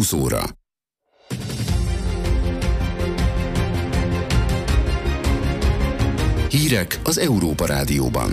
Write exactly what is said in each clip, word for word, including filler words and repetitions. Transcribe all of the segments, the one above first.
húsz óra. Hírek az Európa Rádióban.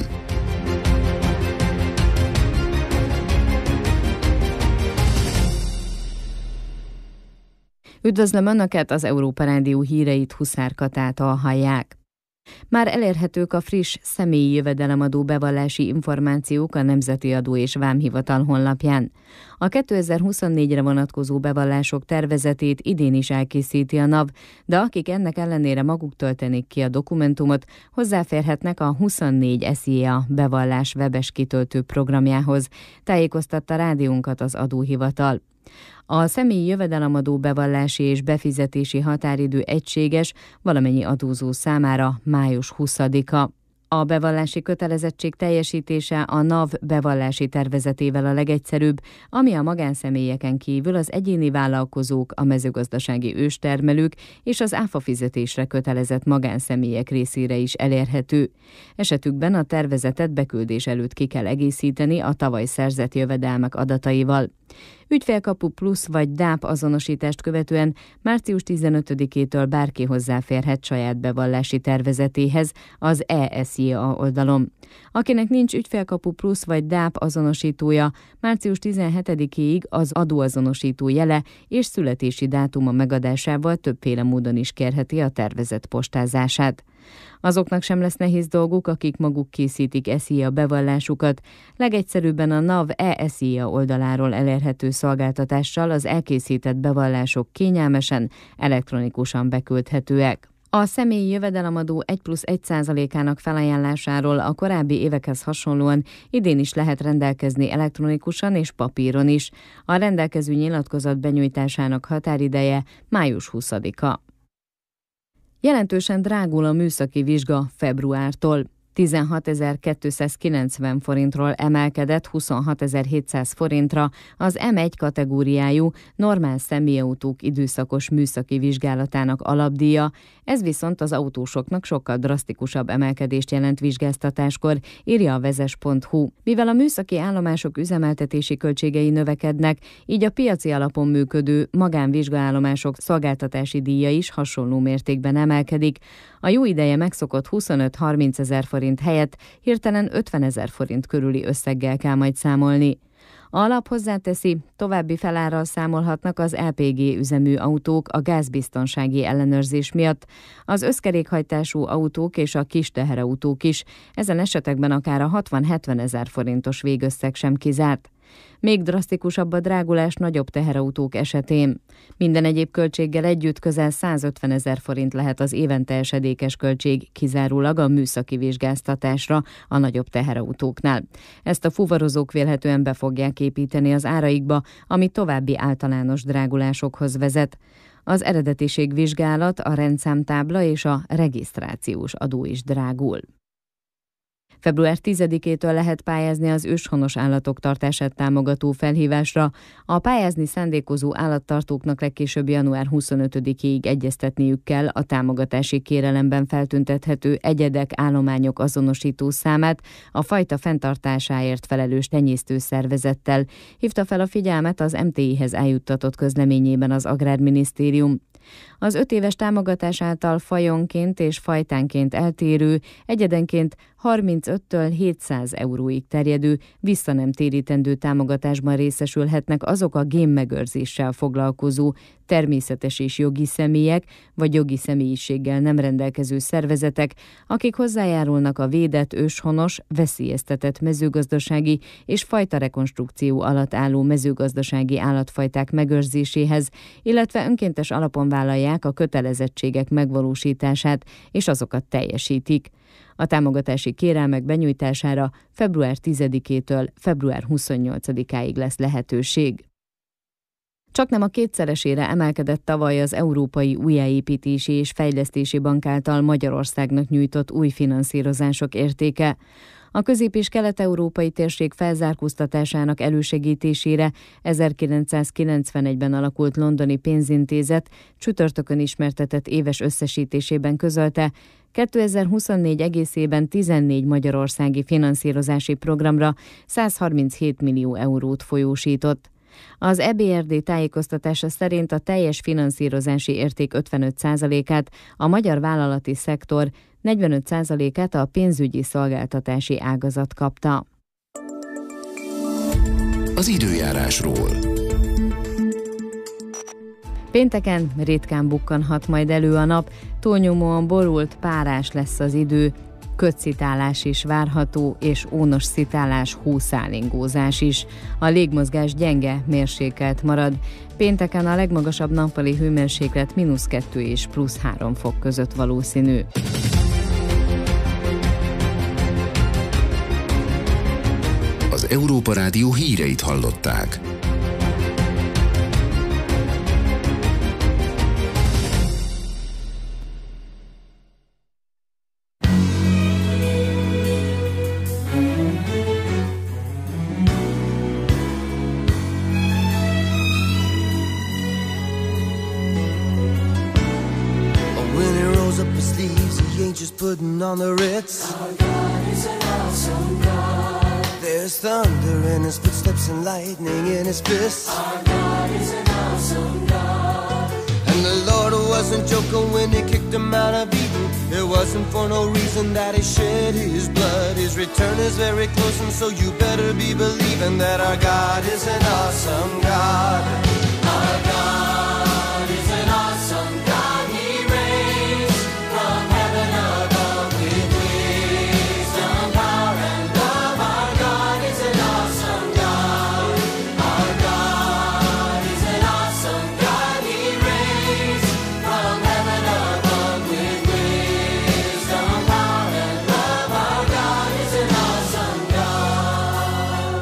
Üdvözlöm Önöket, az Európa Rádió híreit Huszár Katától hallják. Már elérhetők a friss személyi jövedelemadó bevallási információk a Nemzeti Adó és Vámhivatal honlapján. A kétezer-huszonnégyre vonatkozó bevallások tervezetét idén is elkészíti a NAV, de akik ennek ellenére maguk töltenék ki a dokumentumot, hozzáférhetnek a huszonnégy SZIA bevallás webes kitöltő programjához, tájékoztatta rádiónkat az adóhivatal. A személyi jövedelemadó bevallási és befizetési határidő egységes, valamennyi adózó számára május huszadika. A bevallási kötelezettség teljesítése a NAV bevallási tervezetével a legegyszerűbb, ami a magánszemélyeken kívül az egyéni vállalkozók, a mezőgazdasági őstermelők és az áfa fizetésre kötelezett magánszemélyek részére is elérhető. Esetükben a tervezetet beküldés előtt ki kell egészíteni a tavaly szerzett jövedelmek adataival. Ügyfélkapu plusz vagy dáp azonosítást követően március tizenötödikétől bárki hozzáférhet saját bevallási tervezetéhez az e SZIA oldalon. Akinek nincs ügyfélkapu plusz vagy dáp azonosítója, március tizenhetedikéig az adóazonosító jele és születési dátuma megadásával többféle módon is kérheti a tervezet postázását. Azoknak sem lesz nehéz dolguk, akik maguk készítik SZIA bevallásukat. Legegyszerűbben a NAV e SZIA oldaláról elérhető szolgáltatással az elkészített bevallások kényelmesen, elektronikusan beküldhetőek. A személyi jövedelemadó egy plusz egy százalékának felajánlásáról a korábbi évekhez hasonlóan idén is lehet rendelkezni elektronikusan és papíron is. A rendelkező nyilatkozat benyújtásának határideje május huszadika. Jelentősen drágul a műszaki vizsga februártól. tizenhatezer-kétszázkilencven forintról emelkedett huszonhatezer-hétszáz forintra az em egy kategóriájú normál személyautók időszakos műszaki vizsgálatának alapdíja, ez viszont az autósoknak sokkal drasztikusabb emelkedést jelent vizsgáztatáskor, írja a vezes pont hu. Mivel a műszaki állomások üzemeltetési költségei növekednek, így a piaci alapon működő magánvizsgaállomások szolgáltatási díja is hasonló mértékben emelkedik. A jó ideje megszokott huszonöt-harminc ezer forint helyett hirtelen ötvenezer forint körüli összeggel kell majd számolni. A alap hozzáteszi, további felárral számolhatnak az el pé gé üzemű autók a gázbiztonsági ellenőrzés miatt, az összkerékhajtású autók és a kis teherautók is, ezen esetekben akár a hatvan-hetven ezer forintos végösszeg sem kizárt. Még drasztikusabb a drágulás nagyobb teherautók esetén. Minden egyéb költséggel együtt közel százötven ezer forint lehet az évente esedékes költség kizárólag a műszaki vizsgáztatásra a nagyobb teherautóknál. Ezt a fuvarozók vélhetően be fogják építeni az áraikba, ami további általános drágulásokhoz vezet. Az eredetiségvizsgálat, a rendszámtábla és a regisztrációs adó is drágul. február tizedikétől lehet pályázni az őshonos állatok tartását támogató felhívásra. A pályázni szándékozó állattartóknak legkésőbb január huszonötödikéig egyeztetniük kell a támogatási kérelemben feltüntethető egyedek, állományok azonosító számát a fajta fenntartásáért felelős tenyésztőszervezettel, hívta fel a figyelmet az em té i-hez eljuttatott közleményében az Agrárminisztérium. Az öt éves támogatás által fajonként és fajtánként eltérő, egyedenként harmincöttől hétszáz euróig terjedő, visszanemtérítendő támogatásban részesülhetnek azok a génmegőrzéssel foglalkozó természetes és jogi személyek, vagy jogi személyiséggel nem rendelkező szervezetek, akik hozzájárulnak a védett, őshonos, veszélyeztetett mezőgazdasági és fajtarekonstrukció alatt álló mezőgazdasági állatfajták megőrzéséhez, illetve önkéntes alapon vállalják a kötelezettségek megvalósítását, és azokat teljesítik. A támogatási kérelmek benyújtására február tizedikétől február huszonnyolcadikáig lesz lehetőség. Csaknem a kétszeresére emelkedett tavaly az Európai Újjáépítési és Fejlesztési Bank által Magyarországnak nyújtott új finanszírozások értéke. A közép- és kelet-európai térség felzárkóztatásának elősegítésére ezerkilencszázkilencvenegyben alakult londoni pénzintézet csütörtökön ismertetett éves összesítésében közölte, kétezer-huszonnégy egészében tizennégy magyarországi finanszírozási programra százharminchét millió eurót folyósított. Az é bé er dé tájékoztatása szerint a teljes finanszírozási érték ötvenöt százalékát a magyar vállalati szektor, negyvenöt százalékát a pénzügyi szolgáltatási ágazat kapta. Az időjárásról. Pénteken ritkán bukkanhat majd elő a nap, túlnyomóan borult, párás lesz az idő, ködszitálás is várható, és ónos szitálás, hószálingózás is. A légmozgás gyenge, mérsékelt marad. Pénteken a legmagasabb nappali hőmérséklet mínusz kettő és plusz három fok között valószínű. Az Európa Rádió híreit hallották. Just putting on the Ritz. Our God is an awesome God. There's thunder in his footsteps and lightning in his fists. Our God is an awesome God. And the Lord wasn't joking when he kicked him out of Eden. It wasn't for no reason that he shed his blood. His return is very close, and so you better be believing that our God is an awesome God. Our God is an awesome God. He reigns from heaven above with wisdom, power, and love. Our God is an awesome God. Our God is an awesome God. He reigns from heaven above with wisdom, power, and love. Our God is an awesome God.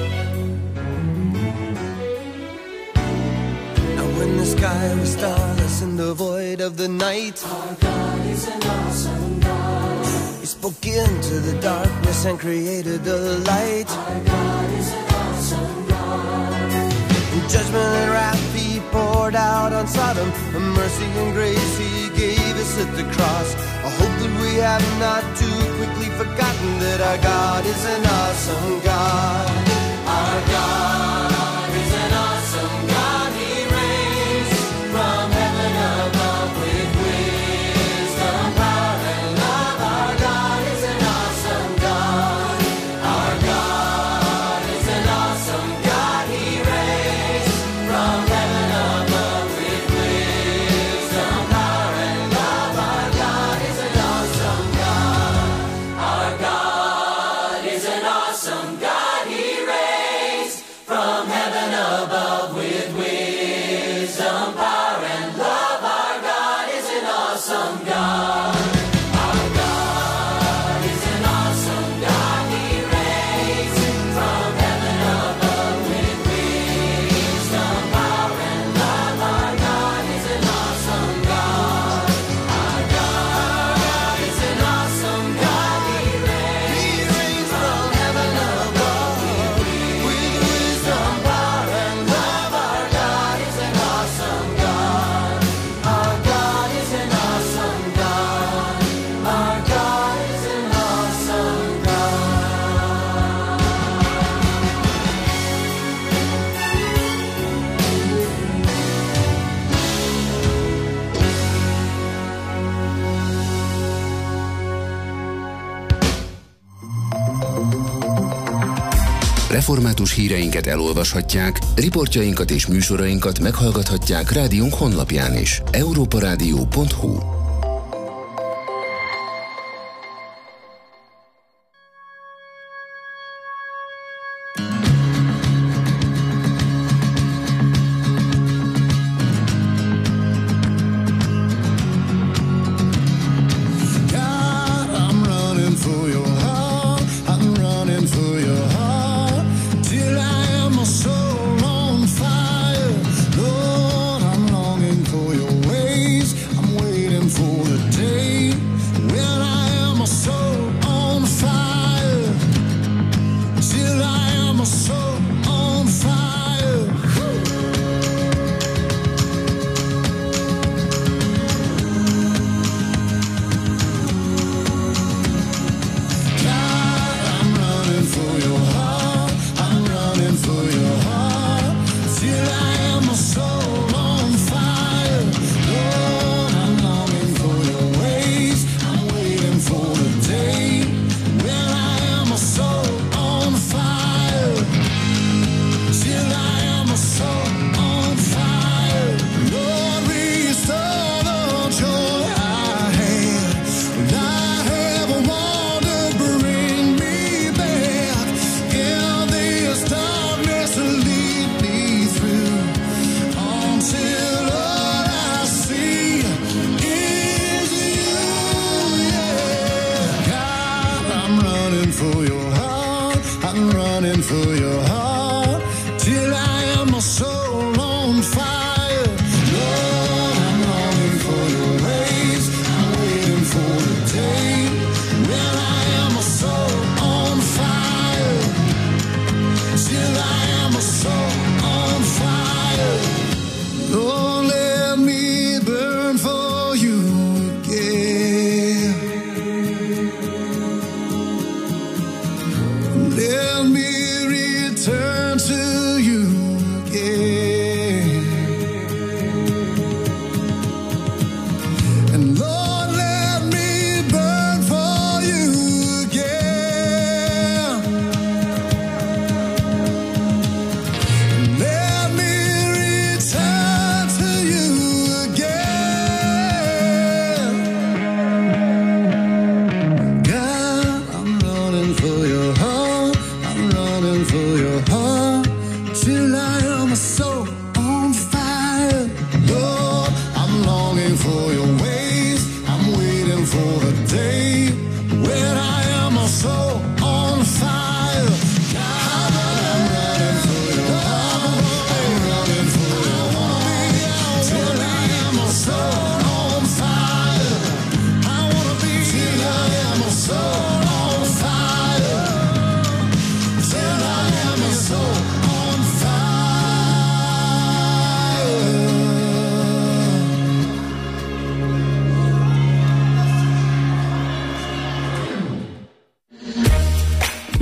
Now when the sky was starless in the void of the night, our God is an awesome God. He spoke into the darkness and created the light. Our God is an awesome God. In judgment and wrath he poured out on Sodom, a mercy and grace he gave us at the cross. I hope that we have not too quickly forgotten that our God is an awesome God. Our God is an awesome God. He reigns from heaven above with wisdom, power, and love. Our God is an awesome God. Our God is an awesome God. He reigns from heaven above with wisdom, power, and love. Our God is an awesome God. Our God is an awesome God. He reigns from heaven above with wisdom, power, and love. Our God is an awesome God. Our God is an awesome God. He reigns from heaven above with wisdom, power, and love. Our God is an awesome God. Our God is an awesome God. He reigns from heaven above with wisdom, power, and love. Our God is an awesome God. Our God is an awesome God. Our God is an awesome Református híreinket elolvashatják, riportjainkat és műsorainkat meghallgathatják rádiónk honlapján is. európaradio pont hu. God, I'm running for your heart. I'm running for your heart till I am a soul on fire. Lord, I'm longing for your ways. I'm waiting for the day when I am a soul on fire. Till I am a soul on fire. God, I'm running for your heart. I'm running for your heart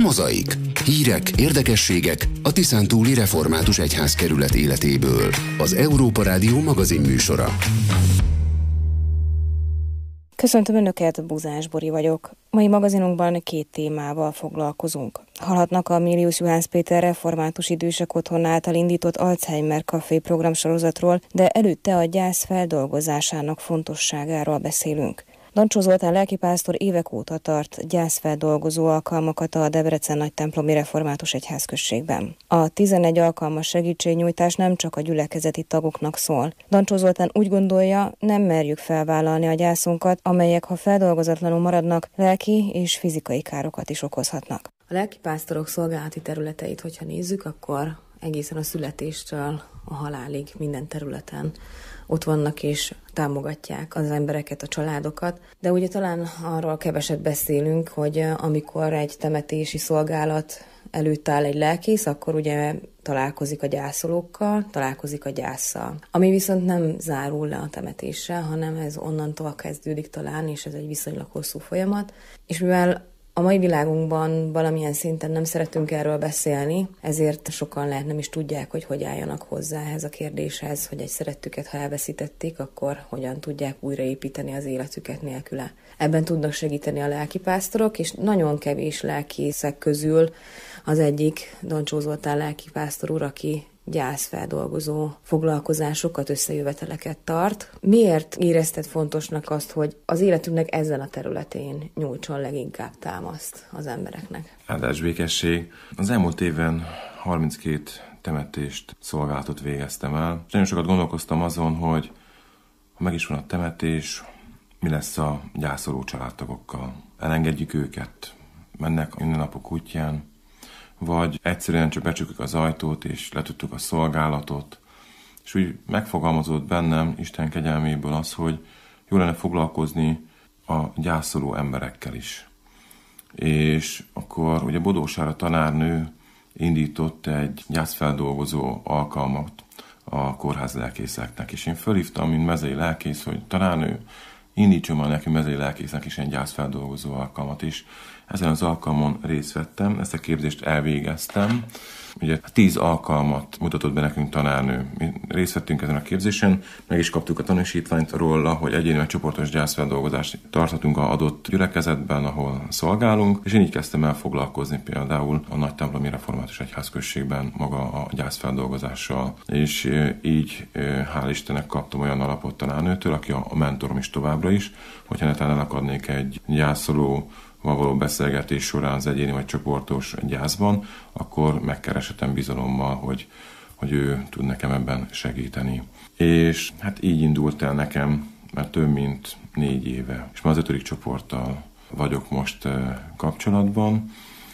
Mozaik. Hírek, érdekességek a Tiszántúli Református Egyházkerület életéből. Az Európa Rádió magazin műsora. Köszöntöm Önöket, Buzás Bori vagyok. Mai magazinunkban két témával foglalkozunk. Hallhatnak a Milius Juhász Péter Református Idősek Otthon által indított Alzheimer Café programsorozatról, de előtte a gyász feldolgozásának fontosságáról beszélünk. Dancsó Zoltán lelkipásztor évek óta tart gyászfeldolgozó alkalmakat a Debrecen Nagytemplomi Református Egyházközségben. A tizenegy alkalmas segítségnyújtás nem csak a gyülekezeti tagoknak szól. Dancsó Zoltán úgy gondolja, nem merjük felvállalni a gyászunkat, amelyek, ha feldolgozatlanul maradnak, lelki és fizikai károkat is okozhatnak. A lelkipásztorok szolgálati területeit, hogyha nézzük, akkor egészen a születéstől a halálig minden területen ott vannak és támogatják az embereket, a családokat. De ugye talán arról keveset beszélünk, hogy amikor egy temetési szolgálat előtt áll egy lelkész, akkor ugye találkozik a gyászolókkal, találkozik a gyásszal. Ami viszont nem zárul le a temetéssel, hanem ez onnantól kezdődik talán, és ez egy viszonylag hosszú folyamat. És mivel a mai világunkban valamilyen szinten nem szeretünk erről beszélni, ezért sokan lehet nem is tudják, hogy hogy álljanak hozzá ehhez a kérdéshez, hogy egy szerettüket, ha elveszítették, akkor hogyan tudják újraépíteni az életüket nélküle. Ebben tudnak segíteni a lelkipásztorok, és nagyon kevés lelkészek közül az egyik Dancsó Zoltán lelkipásztor úr, aki gyászfeldolgozó foglalkozásokat, összejöveteleket tart. Miért érezted fontosnak azt, hogy az életünknek ezen a területén nyújtson leginkább támaszt az embereknek? Áldás békesség. Az elmúlt évben harminckét temetést, szolgálatot végeztem el. És nagyon sokat gondolkoztam azon, hogy ha meg is van a temetés, mi lesz a gyászoló családtagokkal. Elengedjük őket, mennek minden napok útján, vagy egyszerűen csak becsukjuk az ajtót, és letudtuk a szolgálatot. És úgy megfogalmazott bennem Isten kegyelméből az, hogy jó lenne foglalkozni a gyászoló emberekkel is. És akkor ugye Bodó Sára tanárnő indított egy gyászfeldolgozó alkalmat a kórház lelkészeknek. És én fölhívtam, mint mezei lelkész, hogy tanárnő, indítson már neki mezei lelkésznek is egy gyászfeldolgozó alkalmat is. Ezen az alkalmon részt vettem, ezt a képzést elvégeztem. Ugye tíz alkalmat mutatott be nekünk tanárnő. Mi részt vettünk ezen a képzésen, meg is kaptuk a tanúsítványt róla, hogy egyéni vagy csoportos gyászfeldolgozást tarthatunk az adott gyülekezetben, ahol szolgálunk, és én így kezdtem el foglalkozni például a Nagytemplomi Református Egyházközségben maga a gyászfeldolgozással. És így hál' Istennek kaptam olyan alapot tanárnőtől, aki a mentorom is továbbra is, hogyha netán elakadnék egy gyászoló való beszélgetés során az egyéni vagy csoportos gyászban, akkor megkereshetem bizalommal, hogy, hogy ő tud nekem ebben segíteni. És hát így indult el nekem, mert több mint négy éve. És már az ötödik csoporttal vagyok most kapcsolatban,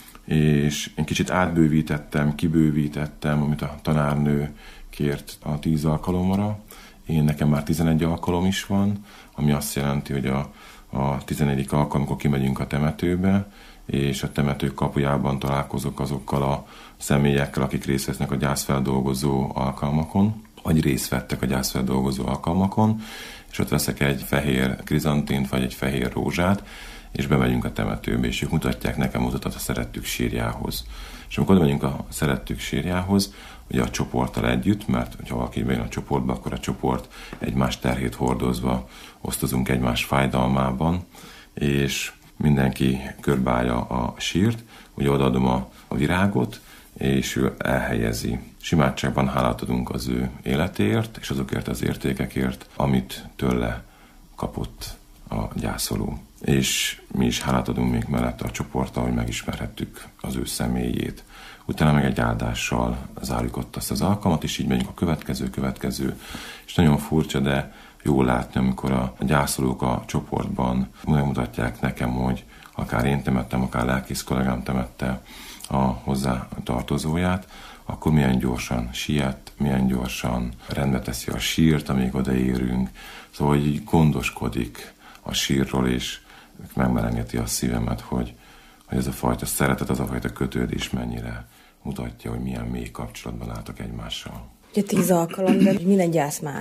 és én kicsit átbővítettem, kibővítettem, amit a tanárnő kért a tíz alkalomra. Én nekem már tizenegy alkalom is van, ami azt jelenti, hogy a a tizenegyedik alkalom, amikor kimegyünk a temetőbe, és a temető kapujában találkozok azokkal a személyekkel, akik részt vesznek a gyászfeldolgozó alkalmakon, vagy részt vettek a gyászfeldolgozó alkalmakon, és ott veszek egy fehér krizantint, vagy egy fehér rózsát, és bemegyünk a temetőbe, és ők mutatják nekem mutatat a szerettük sírjához. És amikor oda megyünk a szerettük sírjához, ugye a csoporttal együtt, mert ha valaki bejön a csoportba, akkor a csoport egymás terhét hordozva osztozunk egymás fájdalmában, és mindenki körbeállja a sírt, ugye odaadom a, a virágot, és ő elhelyezi. Simátságban hálát adunk az ő életéért, és azokért az értékekért, amit tőle kapott a gyászoló. És mi is hálát adunk még mellette a csoporttal, hogy megismerhettük az ő személyét. Utána meg egy áldással zárjuk ott azt az alkalmat, és így megyünk a következő, következő. És nagyon furcsa, de jó látni, amikor a gyászolók a csoportban megmutatják nekem, hogy akár én temettem, akár lelkész kollégám temette a hozzá tartozóját, akkor milyen gyorsan siet, milyen gyorsan rendbe teszi a sírt, amíg odaérünk. Szóval így gondoskodik a sírról, és megmelengeti a szívemet, hogy, hogy ez a fajta szeretet, az a fajta kötődés mennyire mutatja, hogy milyen mély kapcsolatban álltak egymással. Ugye tíz alkalom, de minden gyász más.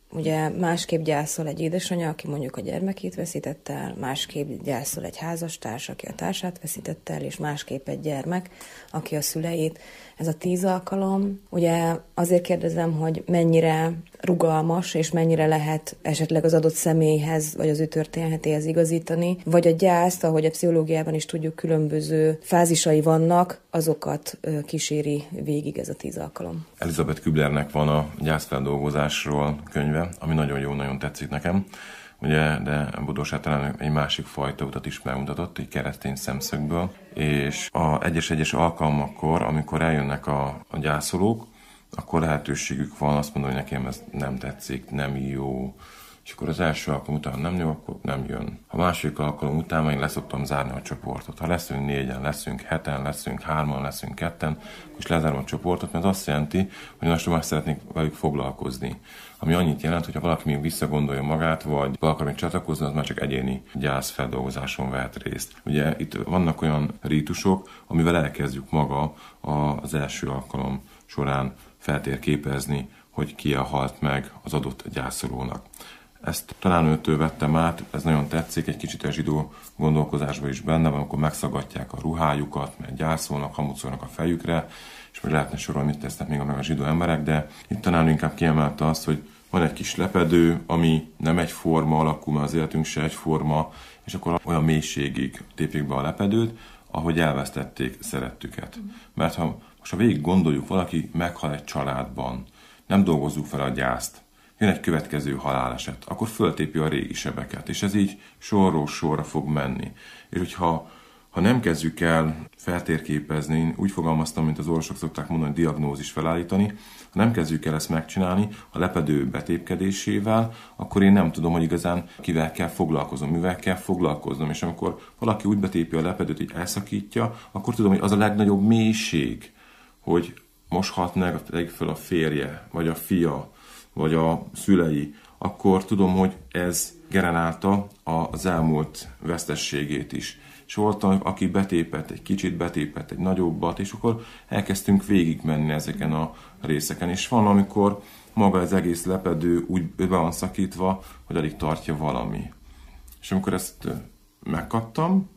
Ugye másképp gyászol egy édesanyja, aki mondjuk a gyermekét veszítette el, másképp gyászol egy házastárs, aki a társát veszítette el, és másképp egy gyermek, aki a szüleit. Ez a tíz alkalom, ugye azért kérdezem, hogy mennyire rugalmas, és mennyire lehet esetleg az adott személyhez, vagy az ő történetéhez igazítani, vagy a gyászt, ahogy a pszichológiában is tudjuk, különböző fázisai vannak, azokat kíséri végig ez a tíz alkalom. Elizabeth Küblernek van a gyászfeldolgozásról könyve, ami nagyon jó, nagyon tetszik nekem. Ugye, de Bodósát talán egy másik fajta utat is megmutatott, egy keresztény szemszögből, és a egyes-egyes alkalmakkor, amikor eljönnek a, a gyászolók, akkor lehetőségük van azt mondani, hogy nekem ez nem tetszik, nem jó, és akkor az első alkalom után nem jó, akkor nem jön. A második alkalom után meg leszoktam zárni a csoportot. Ha leszünk négyen, leszünk heten, leszünk hárman, leszünk ketten, akkor is lezárom a csoportot, mert az azt jelenti, hogy most már szeretnék velük foglalkozni. Ami annyit jelent, hogy ha valaki még visszagondolja magát, vagy be akar még csatlakozni, az már csak egyéni gyászfeldolgozáson vehet részt. Ugye itt vannak olyan rítusok, amivel elkezdjük maga az első alkalom során feltérképezni, hogy ki a halt meg az adott gyászolónak. Ezt talán őtől vettem át, ez nagyon tetszik, egy kicsit a zsidó gondolkozásban is benne van, akkor megszagatják a ruhájukat, mert gyászolnak, hamut szólnak a fejükre, és még lehetne sorolni, mit tesznek még meg a zsidó emberek, de itt talán inkább kiemelte azt, hogy van egy kis lepedő, ami nem egyforma alakú, mert az életünk se egyforma, és akkor olyan mélységig tépjék be a lepedőt, ahogy elvesztették szerettüket. Mert ha most ha végig gondoljuk, valaki meghal egy családban, nem dolgozzuk fel a gyászt, jön egy következő haláleset, akkor föltépi a régi sebeket, és ez így sorról sorra fog menni. És hogyha ha nem kezdjük el feltérképezni, úgy fogalmaztam, mint az orvosok szokták mondani, hogy diagnózis felállítani, ha nem kezdjük el ezt megcsinálni a lepedő betépkedésével, akkor én nem tudom, hogy igazán kivel kell foglalkoznom, mivel kell foglalkoznom. És amikor valaki úgy betépi a lepedőt, hogy elszakítja, akkor tudom, hogy az a legnagyobb mélység, hogy most halt meg fel a férje, vagy a fia, vagy a szülei, akkor tudom, hogy ez generálta az elmúlt vesztességét is. És volt, aki betépett, egy kicsit betépett, egy nagyobbat, és akkor elkezdtünk végigmenni ezeken a részeken. És van, amikor maga az egész lepedő úgy be van szakítva, hogy alig tartja valami. És amikor ezt megkaptam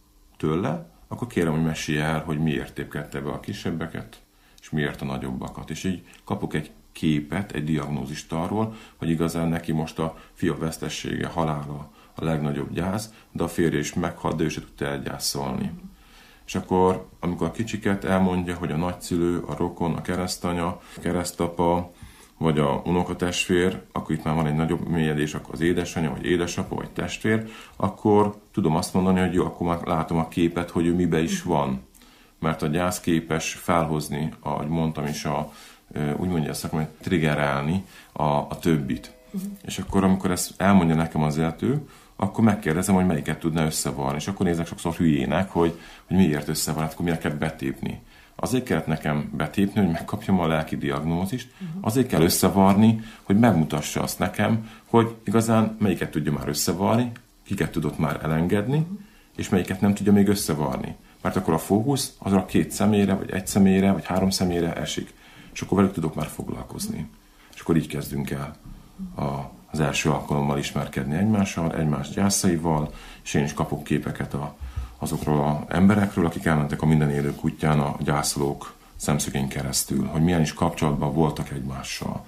tőle, akkor kérem, hogy mesélje el, hogy miért tépkedte be a kisebbeket, és miért a nagyobbakat. És így kapok egy képet, egy diagnózist arról, hogy igazán neki most a fia vesztessége, halála a legnagyobb gyász, de a férje is meghalt, de ő se tudta elgyászolni. És akkor, amikor a kicsiket elmondja, hogy a nagyszülő, a rokon, a keresztanya, a keresztapa, vagy a unokatestvér, akkor itt már van egy nagyobb mélyedés, akkor az édesanyja, vagy édesapa, vagy testvér, akkor tudom azt mondani, hogy jó, akkor már látom a képet, hogy ő mibe is van. Mert a gyász képes felhozni, ahogy mondtam is, a, úgy mondja azt, hogy triggerelni a, a többit. Uh-huh. És akkor, amikor ezt elmondja nekem az illető, akkor megkérdezem, hogy melyiket tudna összevarni. És akkor nézek sokszor hülyének, hogy, hogy miért összevarni, akkor miért kell betépni. Azért kellett nekem betépni, hogy megkapjam a lelki diagnózist, uh-huh. Azért kell összevarni, hogy megmutassa azt nekem, hogy igazán melyiket tudja már összevarni, kiket tudott már elengedni, uh-huh. és melyiket nem tudja még összevarni. Mert akkor a fókusz az a két személyre, vagy egy személyre, vagy három személyre esik. És akkor velük tudok már foglalkozni. És akkor így kezdünk el a, az első alkalommal ismerkedni egymással, egymás gyászaival, és én is kapok képeket a, azokról az emberekről, akik elmentek a minden élő útján a gyászolók szemszögén keresztül, hogy milyen is kapcsolatban voltak egymással.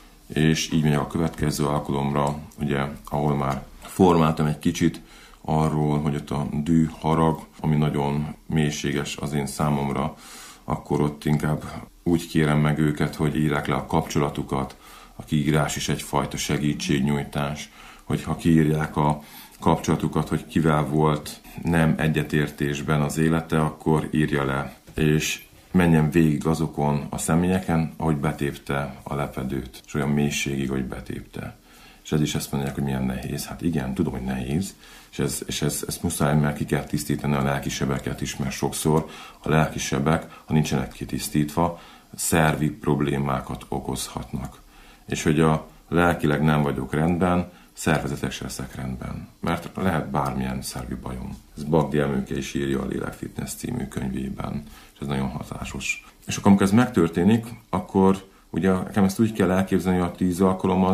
És így megyek a következő alkalomra, ugye, ahol már formáltam egy kicsit arról, hogy ott a dű, harag, ami nagyon mélységes az én számomra, akkor ott inkább úgy kérem meg őket, hogy írják le a kapcsolatukat. A kiírás is egyfajta segítségnyújtás, hogyha kiírják a kapcsolatukat, hogy kivel volt nem egyetértésben az élete, akkor írja le. És menjen végig azokon a személyeken, ahogy betépte a lepedőt, és olyan mélységig, hogy betépte. És ez is ezt mondják, hogy milyen nehéz. Hát igen, tudom, hogy nehéz, és, ez, és ez, ezt muszáj, mert ki kell tisztítani a lelkisebeket is, mert sokszor a lelkisebek, ha nincsenek kitisztítva, szervi problémákat okozhatnak. És hogy a lelkileg nem vagyok rendben, szervezetek se leszek rendben. Mert lehet bármilyen szervi bajom. Ez Bagdi Emőke is írja a Lélekfitness című könyvében, és ez nagyon hatásos. És akkor, amikor ez megtörténik, akkor ugye nekem ezt úgy kell elképzelni, hogy a tíz alkalom az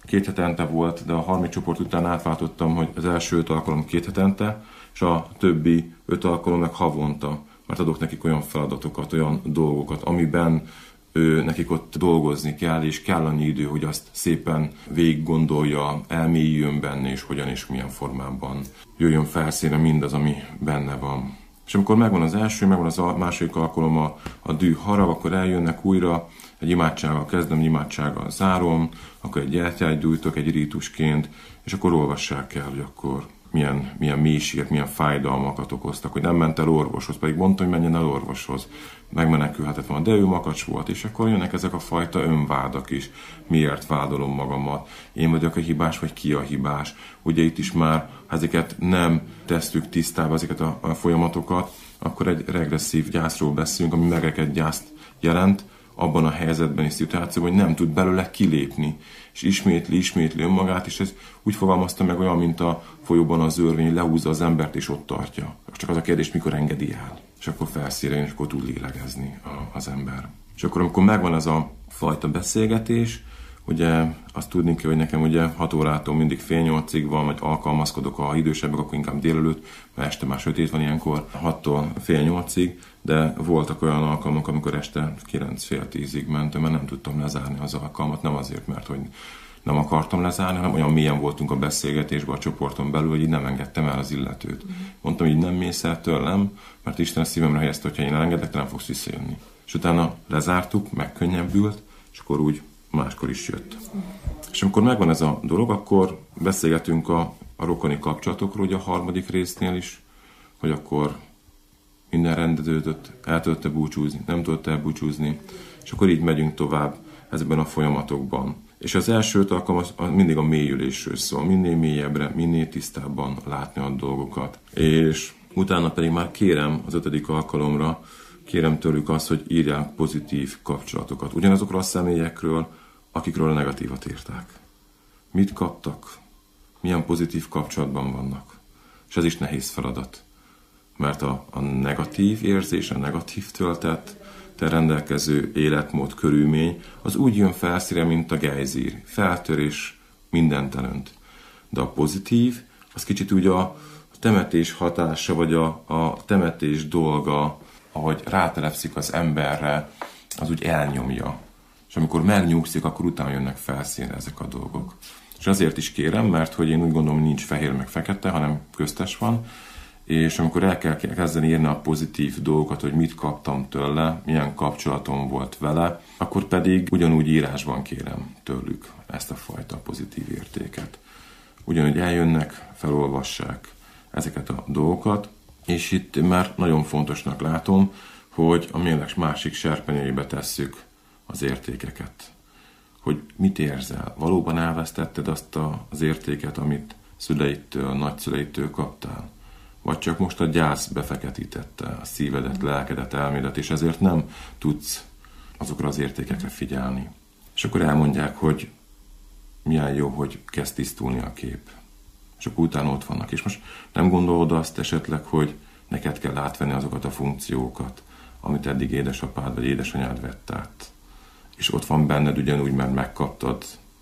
két hetente volt, de a harmadik csoport után átváltottam, hogy az első öt alkalom két hetente, és a többi öt alkalom meg havonta, mert adok nekik olyan feladatokat, olyan dolgokat, amiben ő, nekik ott dolgozni kell, és kell annyi idő, hogy azt szépen végig gondolja, elmélyüljön benne, és hogyan és milyen formában jöjjön felszínre mindaz, ami benne van. És amikor megvan az első, megvan az a második alkalom a, a dű harag, akkor eljönnek újra, egy imádsággal kezdem, egy imádsággal zárom, akkor egy gyertyát gyújtok egy rítusként, és akkor olvassák el, hogy akkor milyen, milyen mélységet, milyen fájdalmakat okoztak, hogy nem ment el orvoshoz, pedig mondtam, hogy menjen el orvoshoz, megmenekülhetett volna, de ő makacs volt, és akkor jönnek ezek a fajta önvádak is. Miért vádolom magamat? Én vagyok a hibás, vagy ki a hibás? Ugye itt is már, ha ezeket nem tesszük tisztába, ezeket a, a folyamatokat, akkor egy regresszív gyászról beszélünk, ami megrekedt gyászt jelent, abban a helyzetben és szituációban, hogy nem tud belőle kilépni, és ismétli, ismétli önmagát, és ez úgy fogalmazta meg olyan, mint a folyóban az örvény, lehúzza az embert, és ott tartja. Csak az a kérdés, mikor engedi el. És akkor felszínre, és akkor tud lélegezni az ember. És akkor, amikor megvan ez a fajta beszélgetés, ugye azt tudni kell, hogy nekem ugye hat órától mindig fél nyolcig van, vagy alkalmazkodok, ha idősebbek, akkor inkább délelőtt, mert este már sötét van ilyenkor, hattól fél nyolcig, de voltak olyan alkalmak, amikor este kilenc fél tízig mentem, mert nem tudtam lezárni az alkalmat, nem azért, mert hogy nem akartam lezárni, hanem olyan mélyen voltunk a beszélgetésben a csoporton belül, hogy így nem engedtem el az illetőt. Mondtam, hogy nem mész el tőlem, mert Isten a szívemre helyezte, hogyha én elengedek, te nem fogsz visszajönni. És utána lezártuk, megkönnyebbült, és akkor úgy máskor is jött. És amikor megvan ez a dolog, akkor beszélgetünk a, a rokoni kapcsolatokról, ugye a harmadik résznél is, hogy akkor minden rendeződött, el tudott-e búcsúzni, nem tudott el búcsúzni, és akkor így megyünk tovább ezekben a folyamatokban. És az első öt alkalom az, az mindig a mélyülésről szól, minél mélyebbre, minél tisztábban látni a dolgokat. És utána pedig már kérem az ötödik alkalomra, kérem tőlük azt, hogy írják pozitív kapcsolatokat. Ugyanazokról a személyekről, akikről a negatívat írták. Mit kaptak? Milyen pozitív kapcsolatban vannak? És ez is nehéz feladat. Mert a, a negatív érzés, a negatív töltet, te rendelkező életmód, körülmény, az úgy jön felszínre, mint a gejzír. Feltör és mindent elönt. De a pozitív, az kicsit úgy a temetés hatása, vagy a, a temetés dolga, ahogy rátelepszik az emberre, az úgy elnyomja. És amikor megnyugszik, akkor utána jönnek felszínre ezek a dolgok. És azért is kérem, mert hogy én úgy gondolom, hogy nincs fehér meg fekete, hanem köztes van, és amikor el kell kezdeni írni a pozitív dolgokat, hogy mit kaptam tőle, milyen kapcsolatom volt vele, akkor pedig ugyanúgy írásban kérem tőlük ezt a fajta pozitív értéket. Ugyanúgy eljönnek, felolvassák ezeket a dolgokat, és itt már nagyon fontosnak látom, hogy a mérleg másik serpenyőjébe tesszük az értékeket. Hogy mit érzel? Valóban elvesztetted azt a, az értéket, amit szüleitől, nagyszüleitől kaptál? Vagy csak most a gyász befeketítette a szívedet, lelkedet, elmédet, és ezért nem tudsz azokra az értékekre figyelni. És akkor elmondják, hogy milyen jó, hogy kezd tisztulni a kép. És akkor utána ott vannak. És most nem gondolod azt esetleg, hogy neked kell átvenni azokat a funkciókat, amit eddig édesapád vagy édesanyád vett át. És ott van benned ugyanúgy, mert megkaptad,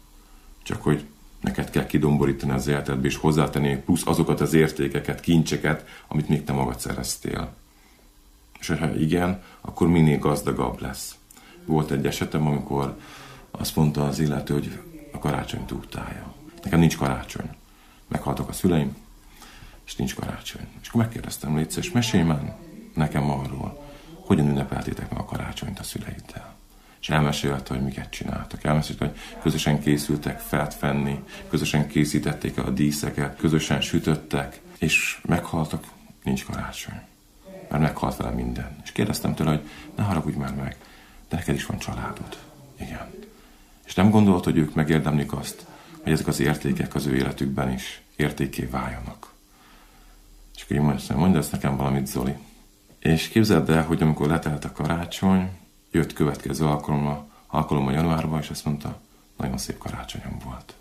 csak hogy neked kell kidomborítani az életedbe, és hozzátenni plusz azokat az értékeket, kincseket, amit még te magad szereztél. És ha igen, akkor minél gazdagabb lesz. Volt egy esetem, amikor azt mondta az illető, hogy a karácsonyt utálja. Nekem nincs karácsony. Meghaltak a szüleim, és nincs karácsony. És akkor megkérdeztem, légy szíves, mesélj már nekem arról, hogyan ünnepeltétek meg a karácsonyt a szüleiddel. És elmesélte, hogy miket csináltak. Elmesélte, hogy közösen készültek felt fenni, közösen készítették el a díszeket, közösen sütöttek, és meghaltak, nincs karácsony. Mert meghalt vele minden. És kérdeztem tőle, hogy ne haragudj már meg, de neked is van családod. Igen. És nem gondolod, hogy ők megérdemlik azt, hogy ezek az értékek az ő életükben is értékké váljanak. És akkor én mondtam, mondd ezt nekem valamit, Zoli. És képzeld el, hogy amikor letelt a karácsony, jött következő alkalommal, alkalommal januárban, és azt mondta, nagyon szép karácsonyom volt.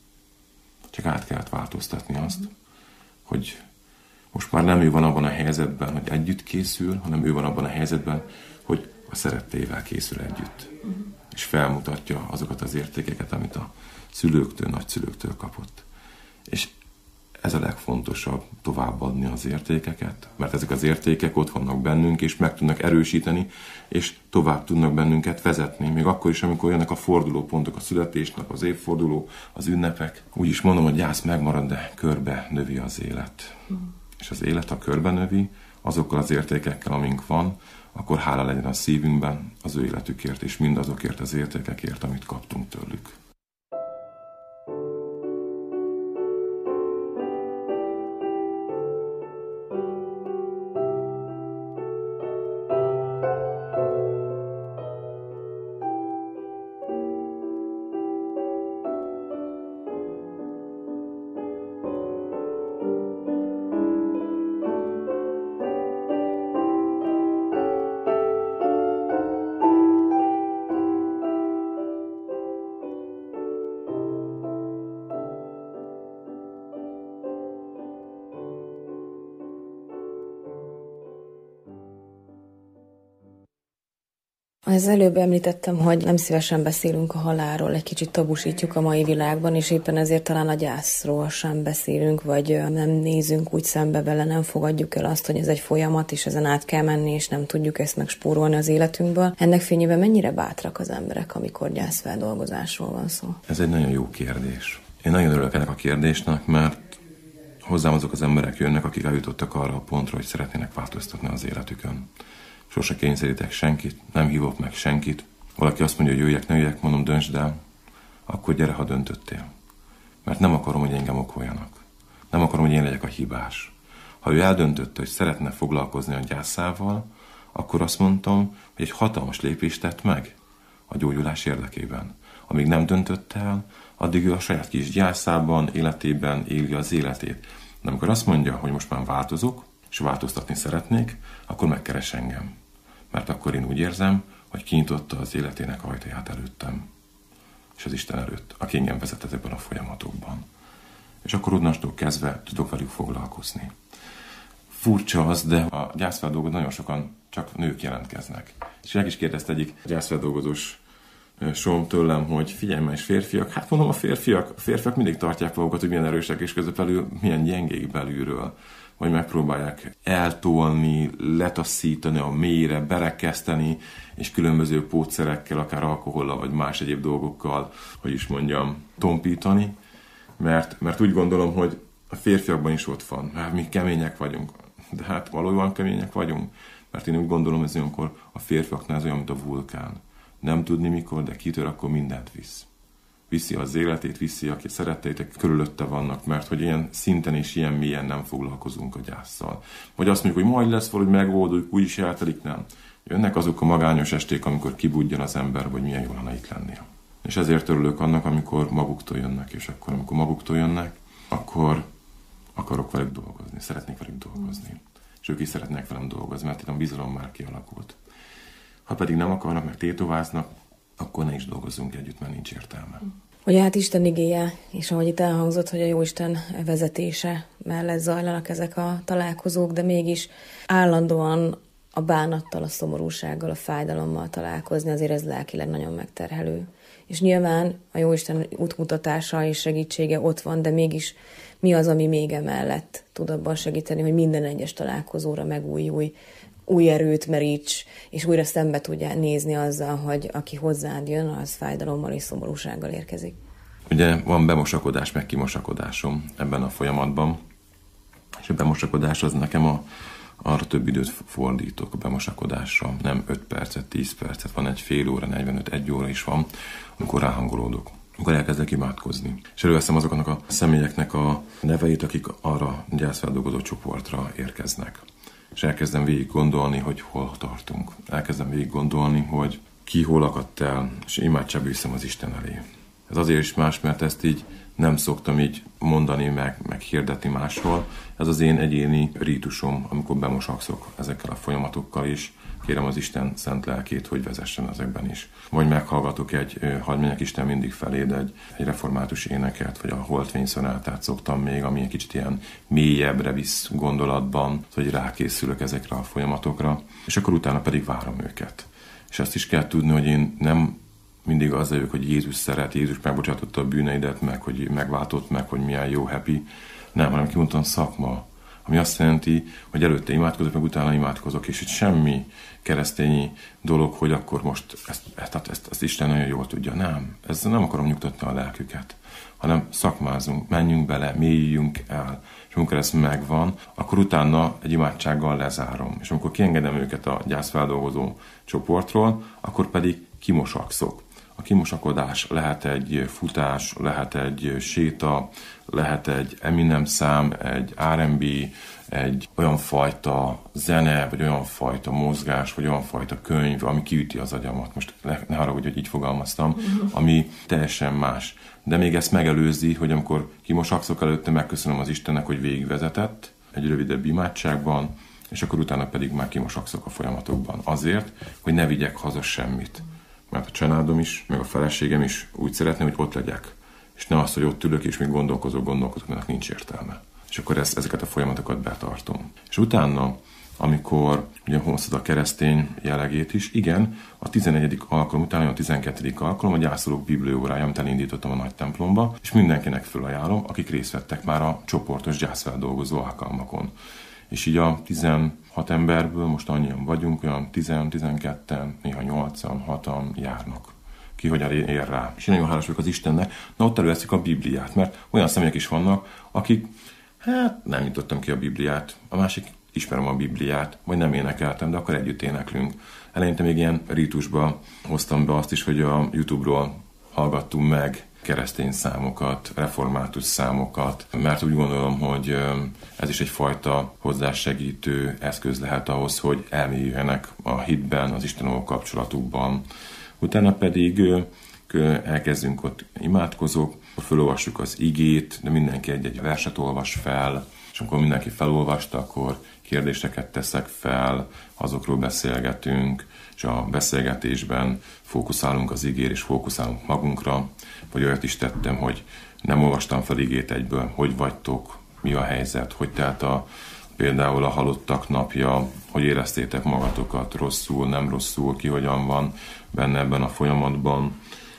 Csak át kellett változtatni azt, hogy most már nem ő van abban a helyzetben, hogy együtt készül, hanem ő van abban a helyzetben, hogy a szerettével készül együtt. És felmutatja azokat az értékeket, amit a szülőktől, nagyszülőktől kapott. És ez a legfontosabb, továbbadni az értékeket, mert ezek az értékek ott vannak bennünk, és meg tudnak erősíteni, és tovább tudnak bennünket vezetni, még akkor is, amikor jönnek a fordulópontok, a születésnap, az évforduló, az ünnepek. Úgy is mondom, hogy gyász megmarad, de körbe növi az élet. Mm. És az élet, ha körbe növi, azokkal az értékekkel, amink van, akkor hála legyen a szívünkben az ő életükért, és mindazokért az értékekért, amit kaptunk tőlük. Az előbb említettem, hogy nem szívesen beszélünk a halálról, egy kicsit tabusítjuk a mai világban, és éppen ezért talán a gyászról sem beszélünk, vagy nem nézünk úgy szembe vele, nem fogadjuk el azt, hogy ez egy folyamat, és ezen át kell menni, és nem tudjuk ezt megspórolni az életünkből. Ennek fényében mennyire bátrak az emberek, amikor gyászfeldolgozásról van szó? Ez egy nagyon jó kérdés. Én nagyon örülök ennek a kérdésnek, mert hozzám azok az emberek jönnek, akik eljutottak arra a pontra, hogy szeretnének változtatni az életükön. Sose kényszerítek senkit, nem hívok meg senkit. Valaki azt mondja, hogy jöjjek, ne jöjjek, mondom, döntsd el, akkor gyere, ha döntöttél. Mert nem akarom, hogy engem okoljanak. Nem akarom, hogy én legyek a hibás. Ha ő eldöntötte, hogy szeretne foglalkozni a gyászával, akkor azt mondtam, hogy egy hatalmas lépést tett meg a gyógyulás érdekében. Amíg nem döntött el, addig ő a saját kis gyászában, életében éli az életét. De amikor azt mondja, hogy most már változok, és változtatni szeretnék, akkor megkeres engem. Mert akkor én úgy érzem, hogy kinyitotta az életének ajtaját előttem. És az Isten előtt, aki engem vezet ezekben a folyamatokban. És akkor onnantól kezdve tudok velük foglalkozni. Furcsa az, de a gyászfeldolgozó nagyon sokan csak nők jelentkeznek. És meg is kérdezte egyik gyászfeldolgozós som tőlem, hogy figyelj már, és férfiak? Hát mondom, a férfiak, a férfiak mindig tartják magukat, hogy milyen erősek, és közben milyen gyengék belülről. Vagy megpróbálják eltolni, letaszítani a mélyre, berekeszteni, és különböző pótszerekkel, akár alkohollal, vagy más egyéb dolgokkal, hogy is mondjam, tompítani. Mert, mert úgy gondolom, hogy a férfiakban is ott van. Hát mi kemények vagyunk. De hát valójában kemények vagyunk. Mert én úgy gondolom, hogy olyankor a férfiaknál ez olyan, mint a vulkán. Nem tudni mikor, de kitör, akkor mindent visz. Viszi az életét, viszi, aki szeretteitek körülötte vannak, mert hogy ilyen szinten és ilyen mélyen nem foglalkozunk a gyászsal. Vagy azt mondjuk, hogy majd lesz valahogy megoldjuk, úgyis eltelik, nem. Jönnek azok a magányos esték, amikor kibudjan az ember, hogy milyen jól lenne itt lennie. És ezért örülök annak, amikor maguktól jönnek, és akkor, amikor maguktól jönnek, akkor akarok velük dolgozni, szeretnék velük dolgozni. És ők is szeretnek velem dolgozni, mert itt a bizalom már kialakult. Ha pedig nem akarnak, meg tétováznak, akkor ne is dolgozzunk együtt, mert nincs értelme. Ugye hát Isten igéje, és ahogy itt elhangzott, hogy a Jóisten vezetése mellett zajlanak ezek a találkozók, de mégis állandóan a bánattal, a szomorúsággal, a fájdalommal találkozni, azért ez lelkileg nagyon megterhelő. És nyilván a Jóisten útmutatása és segítsége ott van, de mégis mi az, ami még emellett tud abban segíteni, hogy minden egyes találkozóra megújulj, új erőt meríts, és újra szembe tudjál nézni azzal, hogy aki hozzád jön, az fájdalommal és szomorúsággal érkezik. Ugye van bemosakodás, meg kimosakodásom ebben a folyamatban, és a bemosakodás az nekem a, arra több időt fordítok a bemosakodásra, nem öt percet, tíz percet, van egy fél óra, negyvenöt, egy óra is van, amikor ráhangolódok. Akkor elkezdek imádkozni. És előveszem azoknak a személyeknek a neveit, akik arra gyászfeldolgozó csoportra érkeznek. És elkezdem végig gondolni, hogy hol tartunk. Elkezdem végig gondolni, hogy ki hol akadt el, és imádságba viszem az Isten elé. Ez azért is más, mert ezt így nem szoktam így mondani, meg, meg hirdetni máshol. Ez az én egyéni rítusom, amikor bemosakszok ezekkel a folyamatokkal is. Kérem az Isten szent lelkét, hogy vezessen ezekben is. Vagy meghallgatok egy, hadd menjek Isten mindig feléd, egy, egy református éneket, vagy a Holdfényszonátát szoktam még, ami egy kicsit ilyen mélyebbre visz gondolatban, hogy rákészülök ezekre a folyamatokra, és akkor utána pedig várom őket. És azt is kell tudni, hogy én nem mindig azzal jövök, hogy Jézus szeret, Jézus megbocsátotta a bűneidet, meg hogy megváltott, meg hogy milyen jó, happy. Nem, hanem kimondtam szakma, ami azt jelenti, hogy előtte imádkozok, meg utána imádkozok, és itt semmi keresztényi dolog, hogy akkor most ezt, ezt, ezt, ezt Isten nagyon jól tudja. Nem, ezzel nem akarom nyugtatni a lelküket, hanem szakmázunk, menjünk bele, mélyüljünk el, és amikor ez megvan, akkor utána egy imádsággal lezárom. És amikor kiengedem őket a gyászfeldolgozó csoportról, akkor pedig kimosakszok. A kimosakodás lehet egy futás, lehet egy séta, lehet egy Eminem szám, egy er and bé, egy olyan fajta zene, vagy olyan fajta mozgás, vagy olyan fajta könyv, ami kiüti az agyamat. Most ne haragudj, hogy így fogalmaztam, ami teljesen más. De még ezt megelőzi, hogy amikor kimosakszok előtte, megköszönöm az Istennek, hogy végigvezetett egy rövidebb imádságban, és akkor utána pedig már kimosakszok a folyamatokban. Azért, hogy ne vigyek haza semmit. Mert a családom is, meg a feleségem is úgy szeretné, hogy ott legyek. És ne azt, hogy ott ülök, és még gondolkozok, gondolkozok, mert nincs értelme. És akkor ezt, ezeket a folyamatokat betartom. És utána, amikor ugye hoztad a keresztény jellegét is, igen, a tizenegyedik alkalom után, a tizenkettedik alkalom a gyászolók biblióórája, amit elindítottam a nagy templomba, és mindenkinek felajánlom, akik részt vettek már a csoportos gyászfeldolgozó alkalmakon. És így a tizenhat emberből most annyian vagyunk, olyan tíz-tizenketten, néha nyolcan, hatan járnak. Ki hogyan ér rá. És én nagyon hálás vagyok az Istennek, na ott előveszik a Bibliát, mert olyan személyek is vannak, akik, hát nem nyitottam ki a Bibliát, a másik ismerem a Bibliát, vagy nem énekeltem, de akkor együtt éneklünk. Eleinte még ilyen rítusba hoztam be azt is, hogy a YouTube-ról hallgattunk meg keresztény számokat, református számokat, mert úgy gondolom, hogy ez is egyfajta hozzásegítő eszköz lehet ahhoz, hogy elmélyüljenek a hitben, az Istennel kapcsolatukban. Utána pedig elkezdünk ott imádkozók, felolvassuk az igét, de mindenki egy-egy verset olvas fel, és amikor mindenki felolvasta, akkor kérdéseket teszek fel, azokról beszélgetünk, és a beszélgetésben fókuszálunk az igére, és fókuszálunk magunkra, vagy olyat is tettem, hogy nem olvastam fel igét egyből, hogy vagytok, mi a helyzet, hogy tehát a, például a halottak napja, hogy éreztétek magatokat rosszul, nem rosszul, ki hogyan van benne ebben a folyamatban,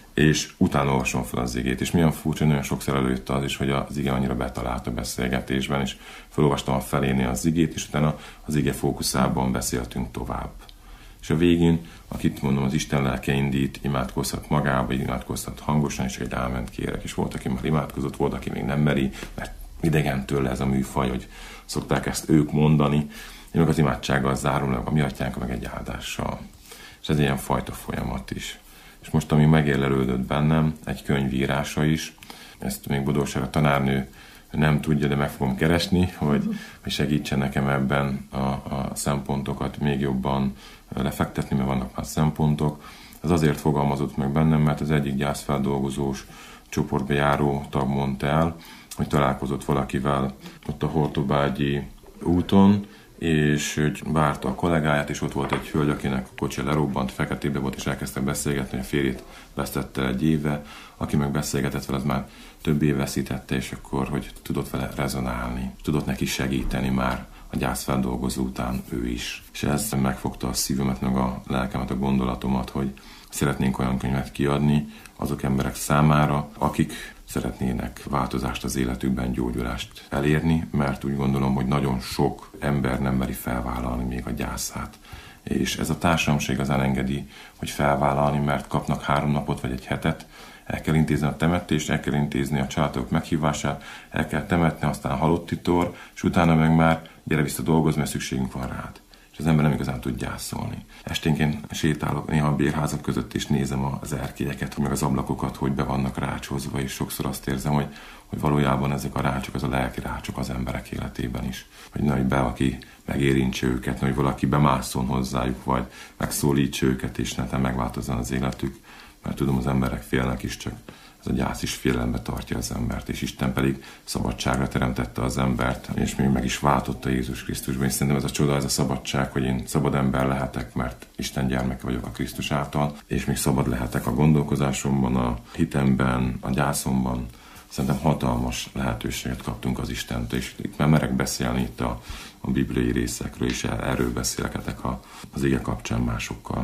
és utána olvasom fel az igét, és milyen furcsa, nagyon sokszor előtt az is, hogy az ige annyira betalált a beszélgetésben, és felolvastam a felénél az igét, és utána az ige fókuszában beszéltünk tovább. És a végén, akit mondom, az Isten lelke indít, imádkozhat magába, imádkozhat hangosan, és egy áment kérek. És volt, aki már imádkozott, volt, aki még nem meri, mert idegen tőle ez a műfaj, hogy szokták ezt ők mondani. Én meg az imádsággal zárom le, a mi atyánk meg egy áldással. És ez ilyen fajta folyamat is. És most, ami megélelődött bennem, egy könyvírása is, ezt még Bodorság a tanárnő nem tudja, de meg fogom keresni, hogy, hogy segítsen nekem ebben a, a szempontokat még jobban lefektetni, mert vannak már szempontok. Ez azért fogalmazott meg bennem, mert az egyik gyászfeldolgozós csoportba járó tag mondta el, hogy találkozott valakivel ott a Hortobágyi úton, és hogy várta a kollégáját, és ott volt egy hölgy, akinek a kocsi lerobbant, feketébe volt, és elkezdtek beszélgetni, hogy a férjét vesztette egy éve, aki meg beszélgetett vele, az már több év veszítette, és akkor, hogy tudott vele rezonálni, tudott neki segíteni már a gyászfeldolgozó után ő is. És ez megfogta a szívemet, meg a lelkemet, a gondolatomat, hogy szeretnénk olyan könyvet kiadni azok emberek számára, akik szeretnének változást az életükben, gyógyulást elérni, mert úgy gondolom, hogy nagyon sok ember nem meri felvállalni még a gyászát. És ez a társadalomség az elengedi, hogy felvállalni, mert kapnak három napot vagy egy hetet, el kell intézni a temetést, el kell intézni a családok meghívását, el kell temetni, aztán halott titor, és utána meg már gyere vissza dolgozni, mert szükségünk van rád. És az ember nem igazán tud gyászolni. Esténként sétálok néha a bérházak között, és nézem az erkélyeket, meg az ablakokat, hogy be vannak rácsozva, és sokszor azt érzem, hogy, hogy valójában ezek a rácsok, az a lelki rácsok az emberek életében is. Hogy nagy be, aki megérintse őket, hogy valaki bemásszon hozzájuk, vagy megszólítsa őket, és netán megváltozzon az életük. Mert tudom, az emberek félnek is, csak ez a gyász is félelembe tartja az embert, és Isten pedig szabadságra teremtette az embert, és még meg is váltotta Jézus Krisztusban, és szerintem ez a csoda, ez a szabadság, hogy én szabad ember lehetek, mert Isten gyermeke vagyok a Krisztus által, és még szabad lehetek a gondolkozásomban, a hitemben, a gyászomban. Szerintem hatalmas lehetőséget kaptunk az Istentől, és itt már merek beszélni itt a, a bibliai részekről, és erről beszélgetek a, az ige kapcsán másokkal,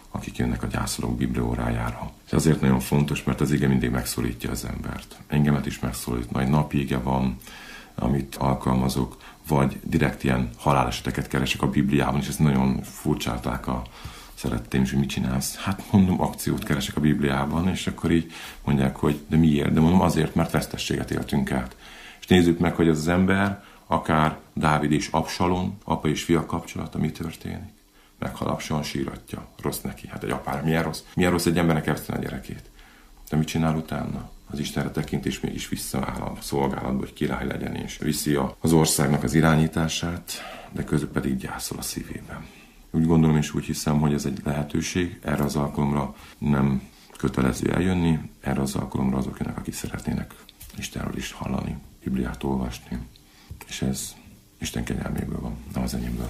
akik jönnek a gyászolók bibliaórájára. És azért nagyon fontos, mert az ige mindig megszólítja az embert. Engemet is megszólít, nagy napige van, amit alkalmazok, vagy direkt ilyen haláleseteket keresek a Bibliában, és ezt nagyon furcsálták a szeretteim is, hogy mit csinálsz. Hát mondom, akciót keresek a Bibliában, és akkor így mondják, hogy de miért? De mondom, azért, mert vesztességet éltünk át. És nézzük meg, hogy az az ember, akár Dávid és Absalom, apa és fia kapcsolata, mi történik. Meghal Absalom, síratja. Rossz neki. Hát egy apára milyen rossz? Milyen rossz egy embernek elveszteni a gyerekét? De mit csinál utána? Az Istenre tekint, és mégis visszaáll a szolgálatba, hogy király legyen, és viszi az országnak az irányítását, de közben pedig gyászol a szívében. Úgy gondolom és úgy hiszem, hogy ez egy lehetőség, erre az alkalomra nem kötelező eljönni, erre az alkalomra azok jönnek, akik szeretnének Istenről is hallani, Bibliát olvasni, és ez Isten kegyelméből van, nem az enyémből.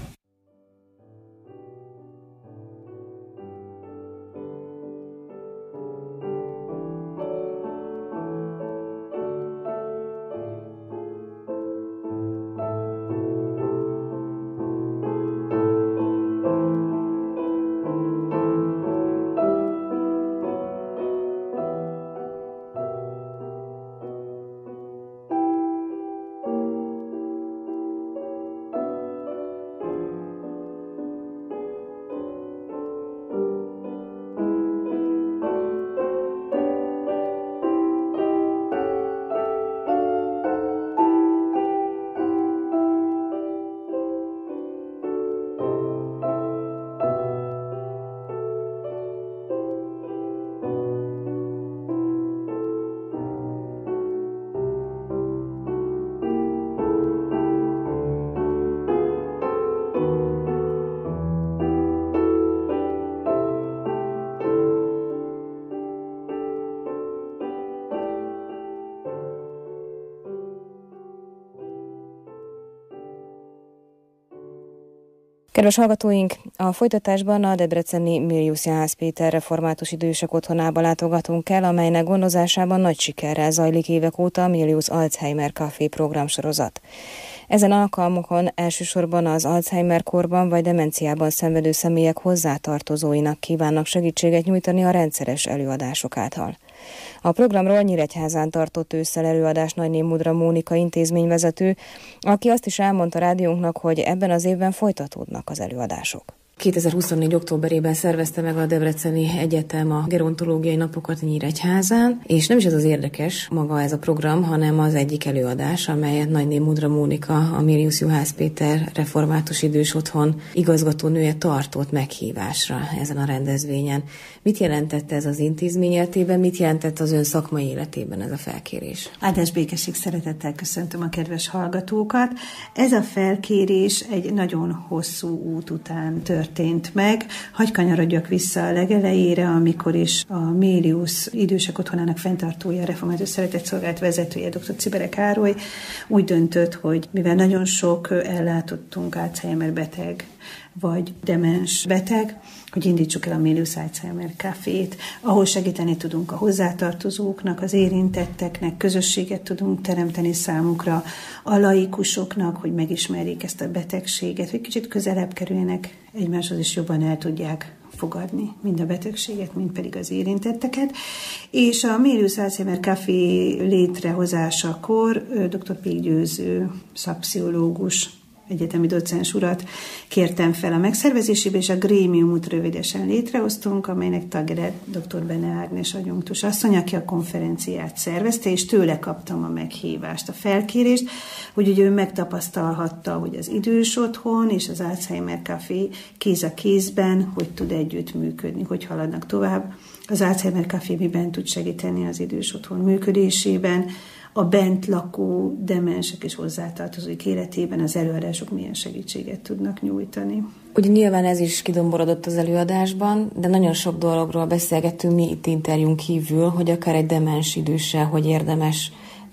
Kedves hallgatóink, a folytatásban a debreceni Milius Juhász Péter református idősek otthonába látogatunk el, amelynek gondozásában nagy sikerrel zajlik évek óta a Milius Alzheimer Café programsorozat. Ezen alkalmokon elsősorban az Alzheimer-korban vagy demenciában szenvedő személyek hozzátartozóinak kívánnak segítséget nyújtani a rendszeres előadások által. A programról Nyíregyházán tartott ősszel előadás Nagyné Mudra Mónika intézményvezető, aki azt is elmondta rádiónknak, hogy ebben az évben folytatódnak az előadások. kétezer-huszonnégy. októberében szervezte meg a Debreceni Egyetem a gerontológiai napokat Nyíregyházán, és nem is ez az érdekes maga ez a program, hanem az egyik előadás, amelyet Nagyné Mudra Mónika, a Milius Juhász Péter református idős otthon igazgatónője tartott meghívásra ezen a rendezvényen. Mit jelentett ez az intézmény életében, mit jelentett az ön szakmai életében ez a felkérés? Áldás békesség, szeretettel köszöntöm a kedves hallgatókat. Ez a felkérés egy nagyon hosszú út után történt meg. Hagy kanyarodjak vissza a legelejére, amikor is a Milius idősek otthonának fenntartója, református szeretetszolgálat vezetője, dr. Cibere Károly úgy döntött, hogy mivel nagyon sok ellátottunk Alzheimer beteg, vagy demens beteg, hogy indítsuk el a Milius Alzheimer Cafét, ahol segíteni tudunk a hozzátartozóknak, az érintetteknek, közösséget tudunk teremteni számukra, a laikusoknak, hogy megismerjék ezt a betegséget, hogy kicsit közelebb kerüljenek egymáshoz, és jobban el tudják fogadni mind a betegséget, mind pedig az érintetteket. És a Milius Alzheimer Café létrehozásakor dr. Pék Győző szakpszichológus, egyetemi docens urat kértem fel a megszervezésébe, és a grémiumot rövidesen létrehoztunk, amelynek tagja lett dr. Bene Ágnes adjunktus asszony, aki a konferenciát szervezte, és tőle kaptam a meghívást, a felkérést, hogy ugye ő megtapasztalhatta, hogy az idős otthon és az Alzheimer Café kéz a kézben, hogy tud együtt működni, hogy haladnak tovább. Az Alzheimer Café miben tud segíteni az idős otthon működésében, a bent lakó demensek és hozzátartozóik életében az előadások milyen segítséget tudnak nyújtani. Ugye nyilván ez is kidomborodott az előadásban, de nagyon sok dologról beszélgettünk mi itt interjún kívül, hogy akár egy demens időssel, hogy érdemes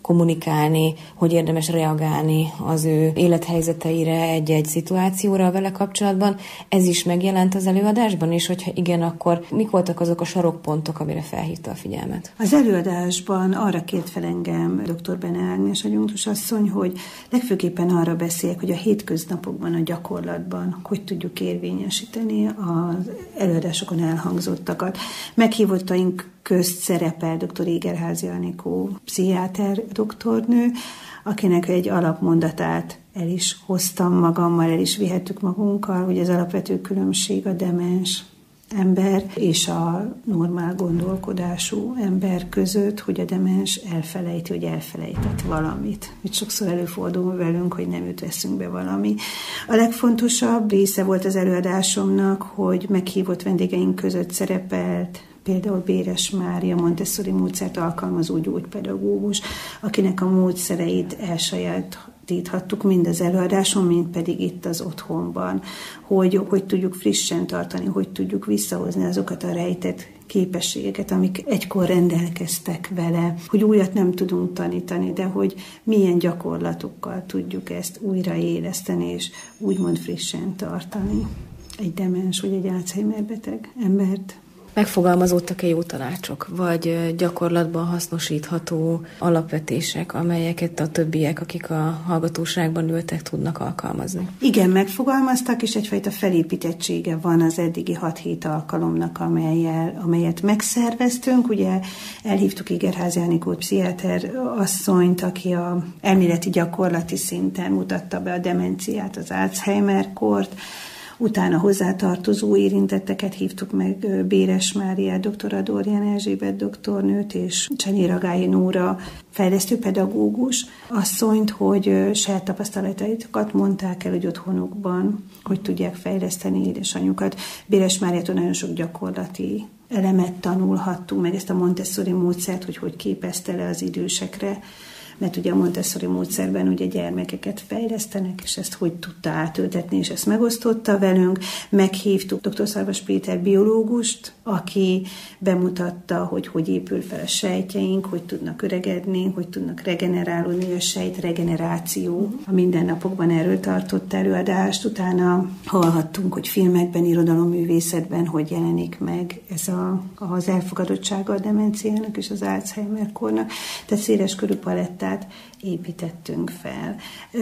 kommunikálni, hogy érdemes reagálni az ő élethelyzeteire, egy-egy szituációra vele kapcsolatban. Ez is megjelent az előadásban, és hogyha igen, akkor mik voltak azok a sarokpontok, amire felhívta a figyelmet? Az előadásban arra kért fel engem dr. Bene Ágnes adjunktus asszony, hogy legfőképpen arra beszéljek, hogy a hétköznapokban, a gyakorlatban hogy tudjuk érvényesíteni az előadásokon elhangzottakat. Meghívottaink közt szerepel dr. Égerházy Anikó, pszichiáter doktornő, akinek egy alapmondatát el is hoztam magammal, el is vihettük magunkkal, hogy az alapvető különbség a demens ember és a normál gondolkodású ember között, hogy a demens elfelejti, hogy elfelejtett valamit. Itt sokszor előfordul velünk, hogy nem jut eszünkbe valami. A legfontosabb része volt az előadásomnak, hogy meghívott vendégeink között szerepelt például Béres Mária, Montessori módszert alkalmazó gyógypedagógus, akinek a módszereit elsajátíthattuk mind az előadáson, mind pedig itt az otthonban, hogy, hogy tudjuk frissen tartani, hogy tudjuk visszahozni azokat a rejtett képességeket, amik egykor rendelkeztek vele, hogy újat nem tudunk tanítani, de hogy milyen gyakorlatokkal tudjuk ezt újraéleszteni, és úgymond frissen tartani egy demens vagy egy Alzheimer beteg embert. Megfogalmazódtak-e jó tanácsok, vagy gyakorlatban hasznosítható alapvetések, amelyeket a többiek, akik a hallgatóságban ültek, tudnak alkalmazni? Igen, megfogalmaztak, és egyfajta felépítettsége van az eddigi hat-hét alkalomnak, amelyel, amelyet megszerveztünk. Ugye elhívtuk Égerházy Anikót, pszichiáter asszonyt, aki a elméleti gyakorlati szinten mutatta be a demenciát, az Alzheimer-kort. Utána hozzátartozó érintetteket hívtuk meg, Béres Máriát, dr. Adorján Erzsébet doktornőt és Csenyi Ragályi Nóra fejlesztőpedagógus asszonyt, hogy saját tapasztalataitokat mondták el, hogy otthonukban, hogy tudják fejleszteni édesanyjukat. Béres Máriától nagyon sok gyakorlati elemet tanulhattunk, meg ezt a Montessori módszert, hogy hogy képezte le az idősekre, mert ugye a Montessori módszerben ugye gyermekeket fejlesztenek, és ezt hogy tudta átültetni, és ezt megosztotta velünk. Meghívtuk dr. Szarvas Péter biológust, aki bemutatta, hogy hogy épül fel a sejtjeink, hogy tudnak öregedni, hogy tudnak regenerálódni, a sejt regeneráció. A mindennapokban erről tartott előadást, utána hallhattunk, hogy filmekben, irodalomművészetben hogy jelenik meg ez a, az elfogadottsága a demenciának és az Alzheimer-kornak. Tehát széles körű palettát építettünk fel.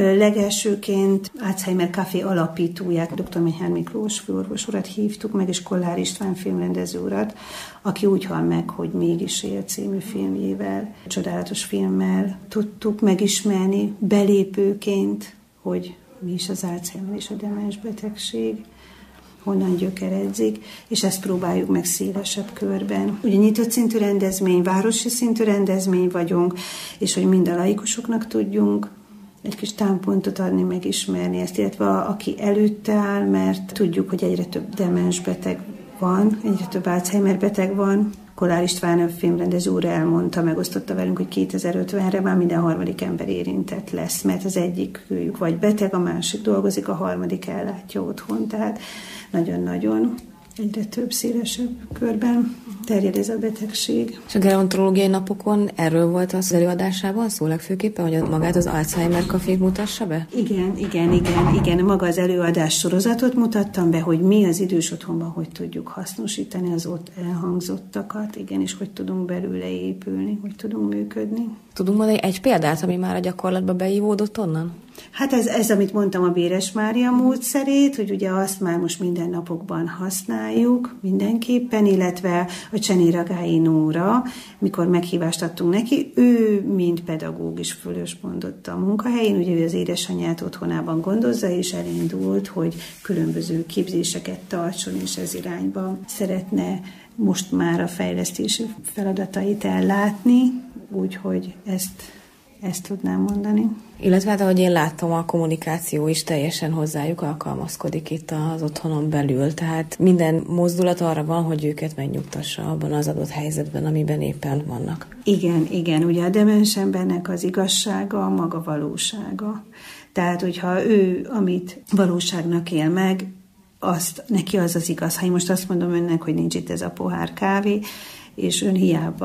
Legelsőként Alzheimer Café alapítóját, dr. Menyhár Miklós főorvos urat hívtuk meg, és Kollár István filmrendező urat, aki úgy hal meg, hogy Mégis él című filmjével, csodálatos filmmel tudtuk megismerni belépőként, hogy mi is az Alzheimer és a demens betegség, honnan gyökeredzik, és ezt próbáljuk meg szélesebb körben. Ugye nyitott szintű rendezmény, városi szintű rendezmény vagyunk, és hogy mind a laikusoknak tudjunk egy kis támpontot adni, megismerni ezt, illetve a, aki előtte áll, mert tudjuk, hogy egyre több demens beteg van, egyre több Alzheimer beteg van. Kollár István filmrendező úr elmondta, megosztotta velünk, hogy kétezer-ötvenre már minden harmadik ember érintett lesz, mert az egyik őjük vagy beteg, a másik dolgozik, a harmadik ellátja otthon, tehát nagyon-nagyon egyre több szélesebb körben terjed ez a betegség. És a gerontológiai napokon erről volt az előadásában szó legfőképpen, hogy magát az Alzheimer Cafét mutassa be? Igen, igen, igen, igen. Maga az előadás sorozatot mutattam be, hogy mi az idős otthonban hogy tudjuk hasznosítani az ott elhangzottakat, igen, és hogy tudunk belőle épülni, hogy tudunk működni. Tudunk mondani egy példát, ami már a gyakorlatba beívódott onnan? Hát ez, ez, amit mondtam, a Béres Mária módszerét, hogy ugye azt már most minden napokban használjuk mindenképpen, illetve a Csenyi Ragályi Nóra, mikor meghívást adtunk neki, ő mint pedagógus fölös mondott a munkahelyén, ugye ő az édesanyját otthonában gondozza, és elindult, hogy különböző képzéseket tartson, és ez irányba szeretne most már a fejlesztési feladatait ellátni, úgyhogy ezt, ezt tudnám mondani. Illetve hát, ahogy én láttam, a kommunikáció is teljesen hozzájuk alkalmazkodik itt az otthonon belül. Tehát minden mozdulat arra van, hogy őket megnyugtassa abban az adott helyzetben, amiben éppen vannak. Igen, igen. Ugye a demens embernek az igazsága a maga valósága. Tehát, hogyha ő, amit valóságnak él meg, azt, neki az az igaz. Ha én most azt mondom önnek, hogy nincs itt ez a pohár kávé, és ön hiába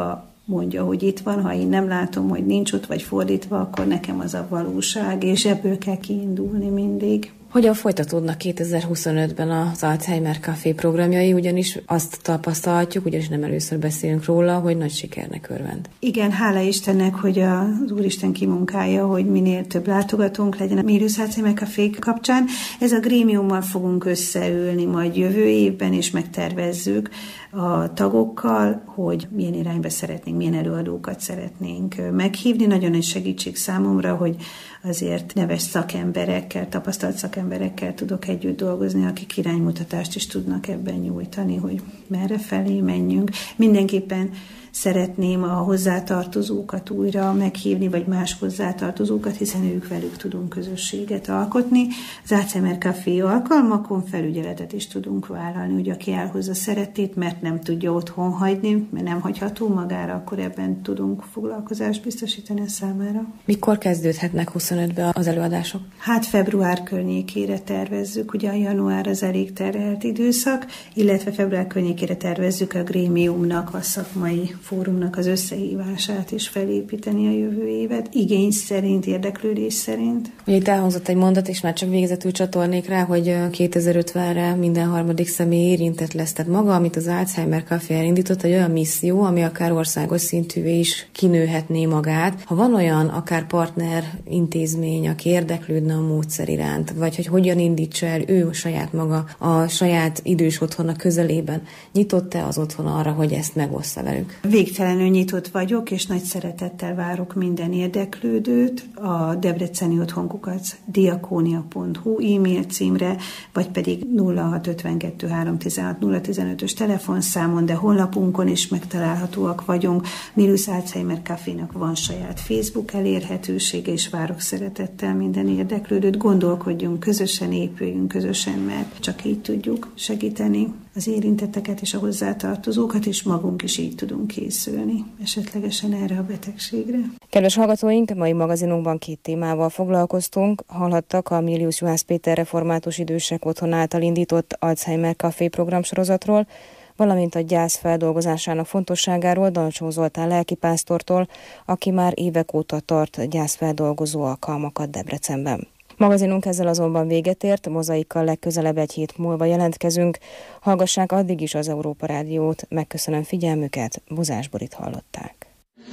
mondja, hogy itt van, ha én nem látom, hogy nincs ott, vagy fordítva, akkor nekem az a valóság, és ebből kell kiindulni mindig. Hogyan folytatódnak kétezer-huszonötben az Alzheimer Café programjai, ugyanis azt tapasztalhatjuk, ugyanis nem először beszélünk róla, hogy nagy sikernek örvend. Igen, hála Istennek, hogy az Úristen kimunkálja, hogy minél több látogatónk legyen a Milius Alzheimer Café kapcsán. Ez a grémiummal fogunk összeülni majd jövő évben, és megtervezzük a tagokkal, hogy milyen irányba szeretnénk, milyen előadókat szeretnénk meghívni. Nagyon egy segítség számomra, hogy azért neves szakemberekkel, tapasztalt szakemberekkel tudok együtt dolgozni, akik iránymutatást is tudnak ebben nyújtani, hogy merre felé menjünk. Mindenképpen szeretném a hozzátartozókat újra meghívni, vagy más hozzátartozókat, hiszen ők velük tudunk közösséget alkotni. Az Alzheimer Café alkalmakon felügyeletet is tudunk vállalni, hogy aki elhozza szeretét, mert nem tudja otthon hagyni, mert nem hagyható magára, akkor ebben tudunk foglalkozást biztosítani a számára. Mikor kezdődhetnek huszonötben az előadások? Hát február környékére tervezzük, ugye a január az elég terhelt időszak, illetve február környékére tervezzük a grémiumnak, a szakmai fórumnak az összehívását is felépíteni a jövő évet, igény szerint, érdeklődés szerint. Ugye itt elhangzott egy mondat, és már csak végezetül csatornék rá, hogy kétezer-ötvenre minden harmadik személy érintett lesz. Tehát maga, amit az Alzheimer Café elindított, egy olyan misszió, ami akár országos szintűvé is kinőhetné magát. Ha van olyan akár partner intézmény, aki érdeklődne a módszer iránt, vagy hogy hogyan indítsa el ő saját maga a saját idős otthona közelében, nyitott-e az otthon arra, hogy ezt megossza velük? Végtelenül nyitott vagyok, és nagy szeretettel várok minden érdeklődőt a debreceni otthonkukac diakónia pont hu e-mail címre, vagy pedig nulla hat ötvenkettő háromszáztizenhat nulla tizenötös telefonszámon, de honlapunkon is megtalálhatóak vagyunk. Milius Alzheimer Cafénak van saját Facebook elérhetősége, és várok szeretettel minden érdeklődőt. Gondolkodjunk, közösen épüljünk, közösen, mert csak így tudjuk segíteni az érintetteket és a hozzátartozókat, és magunk is így tudunk készülni esetlegesen erre a betegségre. Kedves hallgatóink, mai magazinunkban két témával foglalkoztunk. Hallhattak a Milius Juhász Péter Református Idősek Otthon által indított Alzheimer Café programsorozatról, valamint a gyász feldolgozásának fontosságáról Dancsó Zoltán lelkipásztortól, aki már évek óta tart gyászfeldolgozó alkalmakat Debrecenben. Magazinunk ezzel azonban véget ért, Mozaikkal legközelebb egy hét múlva jelentkezünk. Hallgassák addig is az Európa Rádiót, megköszönöm figyelmüket, Bozás Borit hallották.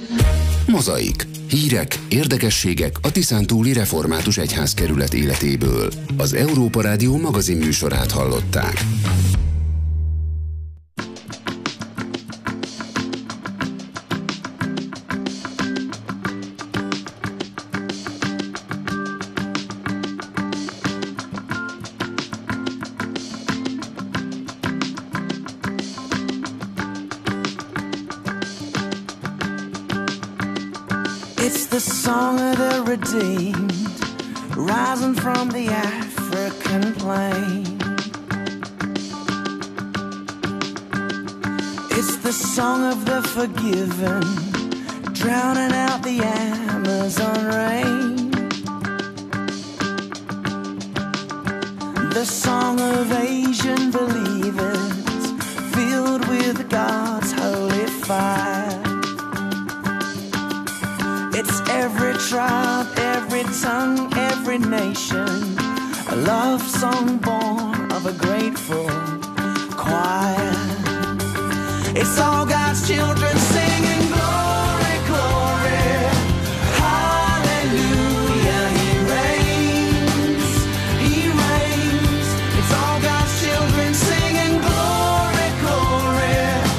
Mozaik. Hírek, érdekességek a Tiszántúli Református Egyházkerület életéből. Az Európa Rádió magazin műsorát hallották. It's the song of the redeemed, rising from the African plain. It's the song of the forgiven, drowning out the Amazon rain. The song of Asian believers, filled with God's holy fire. It's every tribe, every tongue, every nation, a love song born of a grateful choir. It's all God's children singing glory, glory, hallelujah. He reigns, He reigns. It's all God's children singing glory, glory,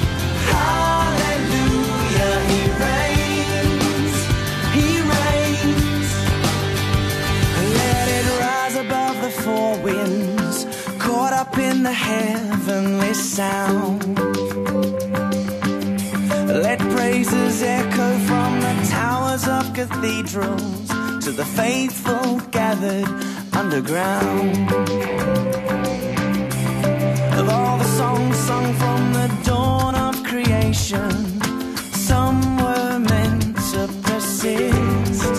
hallelujah. He reigns, He reigns. Let it rise above the four winds, caught up in the heavenly sound. Let praises echo from the towers of cathedrals to the faithful gathered underground. Of all the songs sung from the dawn of creation, some were meant to persist.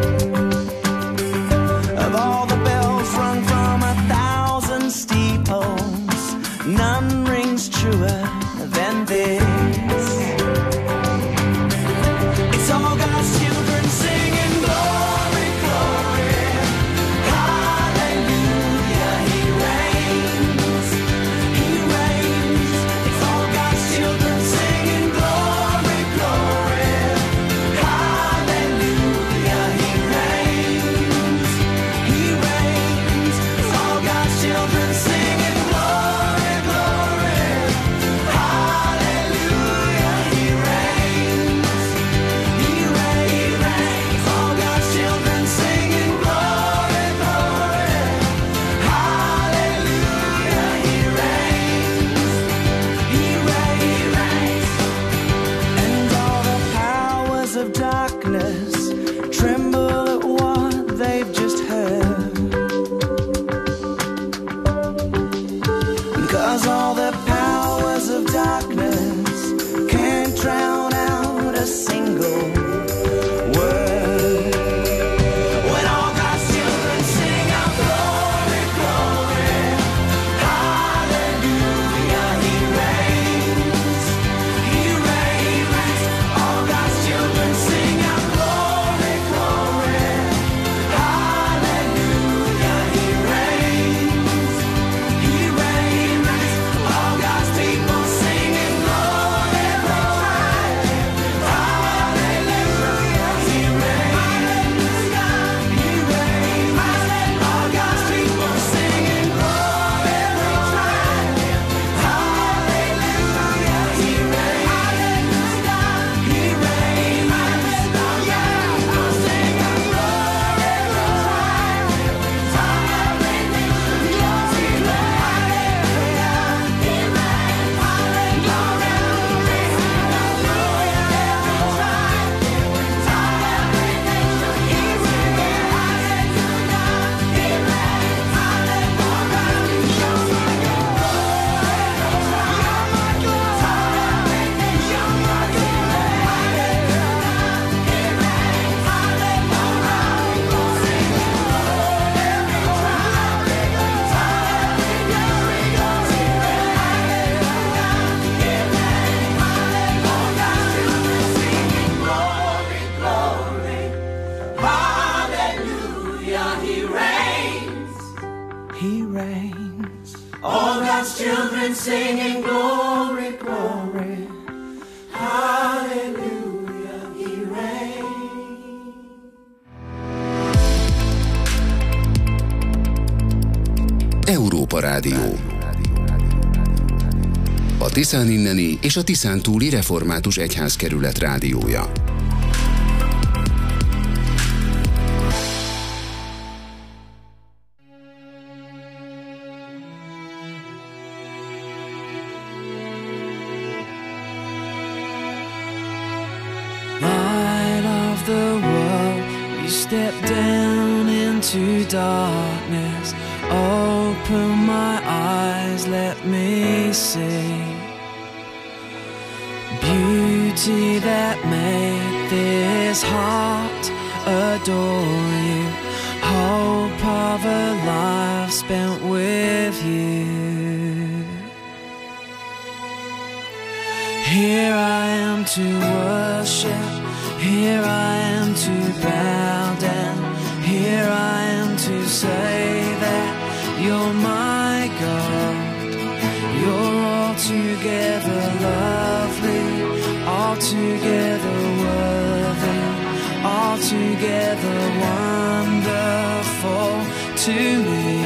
Of all the bells rung from a thousand steeples, none rings truer than this. He reigns. All God's children singing glory, glory. Hallelujah, He reigns. Európa Rádió. A Tiszán inneni és a Tiszán túli református egyházkerület rádiója. Light of the world, you step down into darkness. Open my eyes, let me see beauty that made this heart adore you. Hope of a life spent with you. Here I am to worship, here I am to bow down, here I am to say that you're my God. You're altogether lovely, altogether worthy, altogether wonderful to me.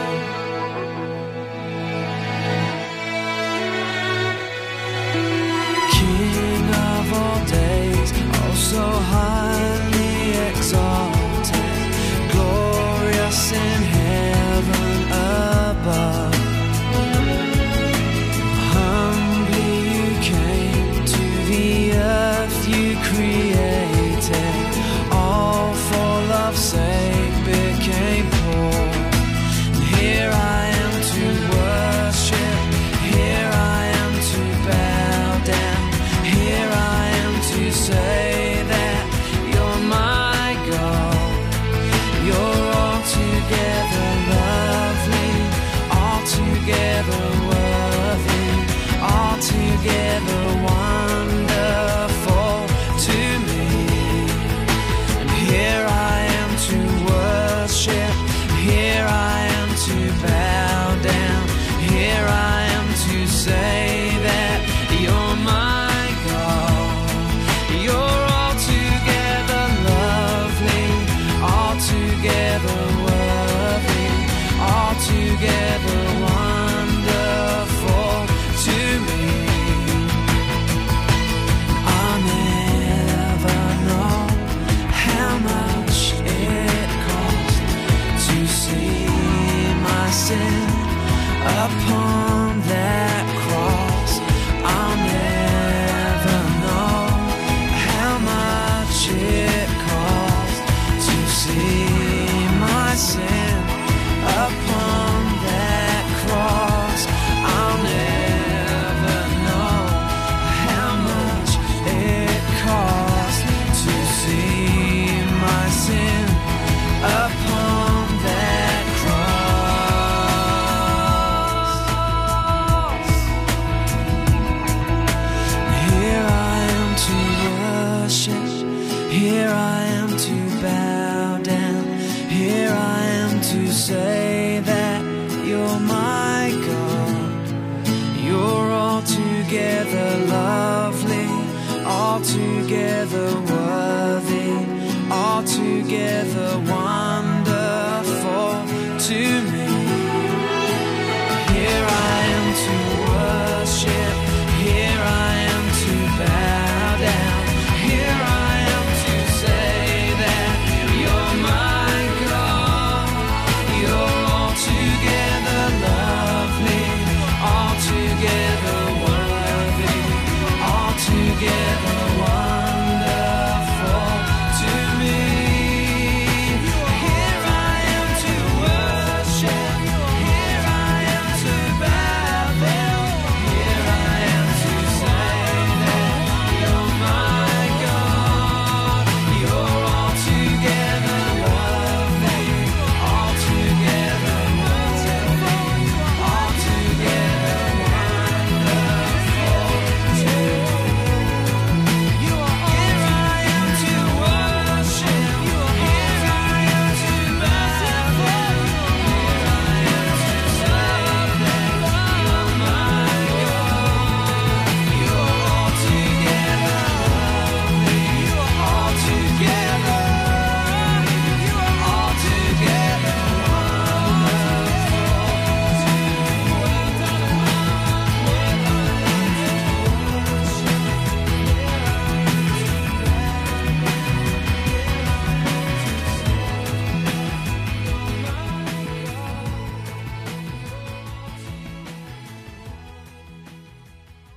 King of all days, oh so highly exalted, glorious in heaven above. Humbly you came to the earth you created, all for love's sake became poor. And here I am to worship, here I am to bow down, here I am to say that you're my God. You're altogether lovely, altogether worthy, altogether wonderful to me. And here I am to worship, here I am to bow down, here I am to say that you're my God. You're altogether lovely, altogether worthy, altogether wonderful to me. I'll never know how much it costs to see my sin upon that cross. I'll never know how much it costs to see my sin upon that cross. I'll never know how much it costs to see my sin upon that cross. Here I am to worship, here I am to bow down, here I am to say that you're my God. You're altogether lovely, altogether worthy, altogether wonderful.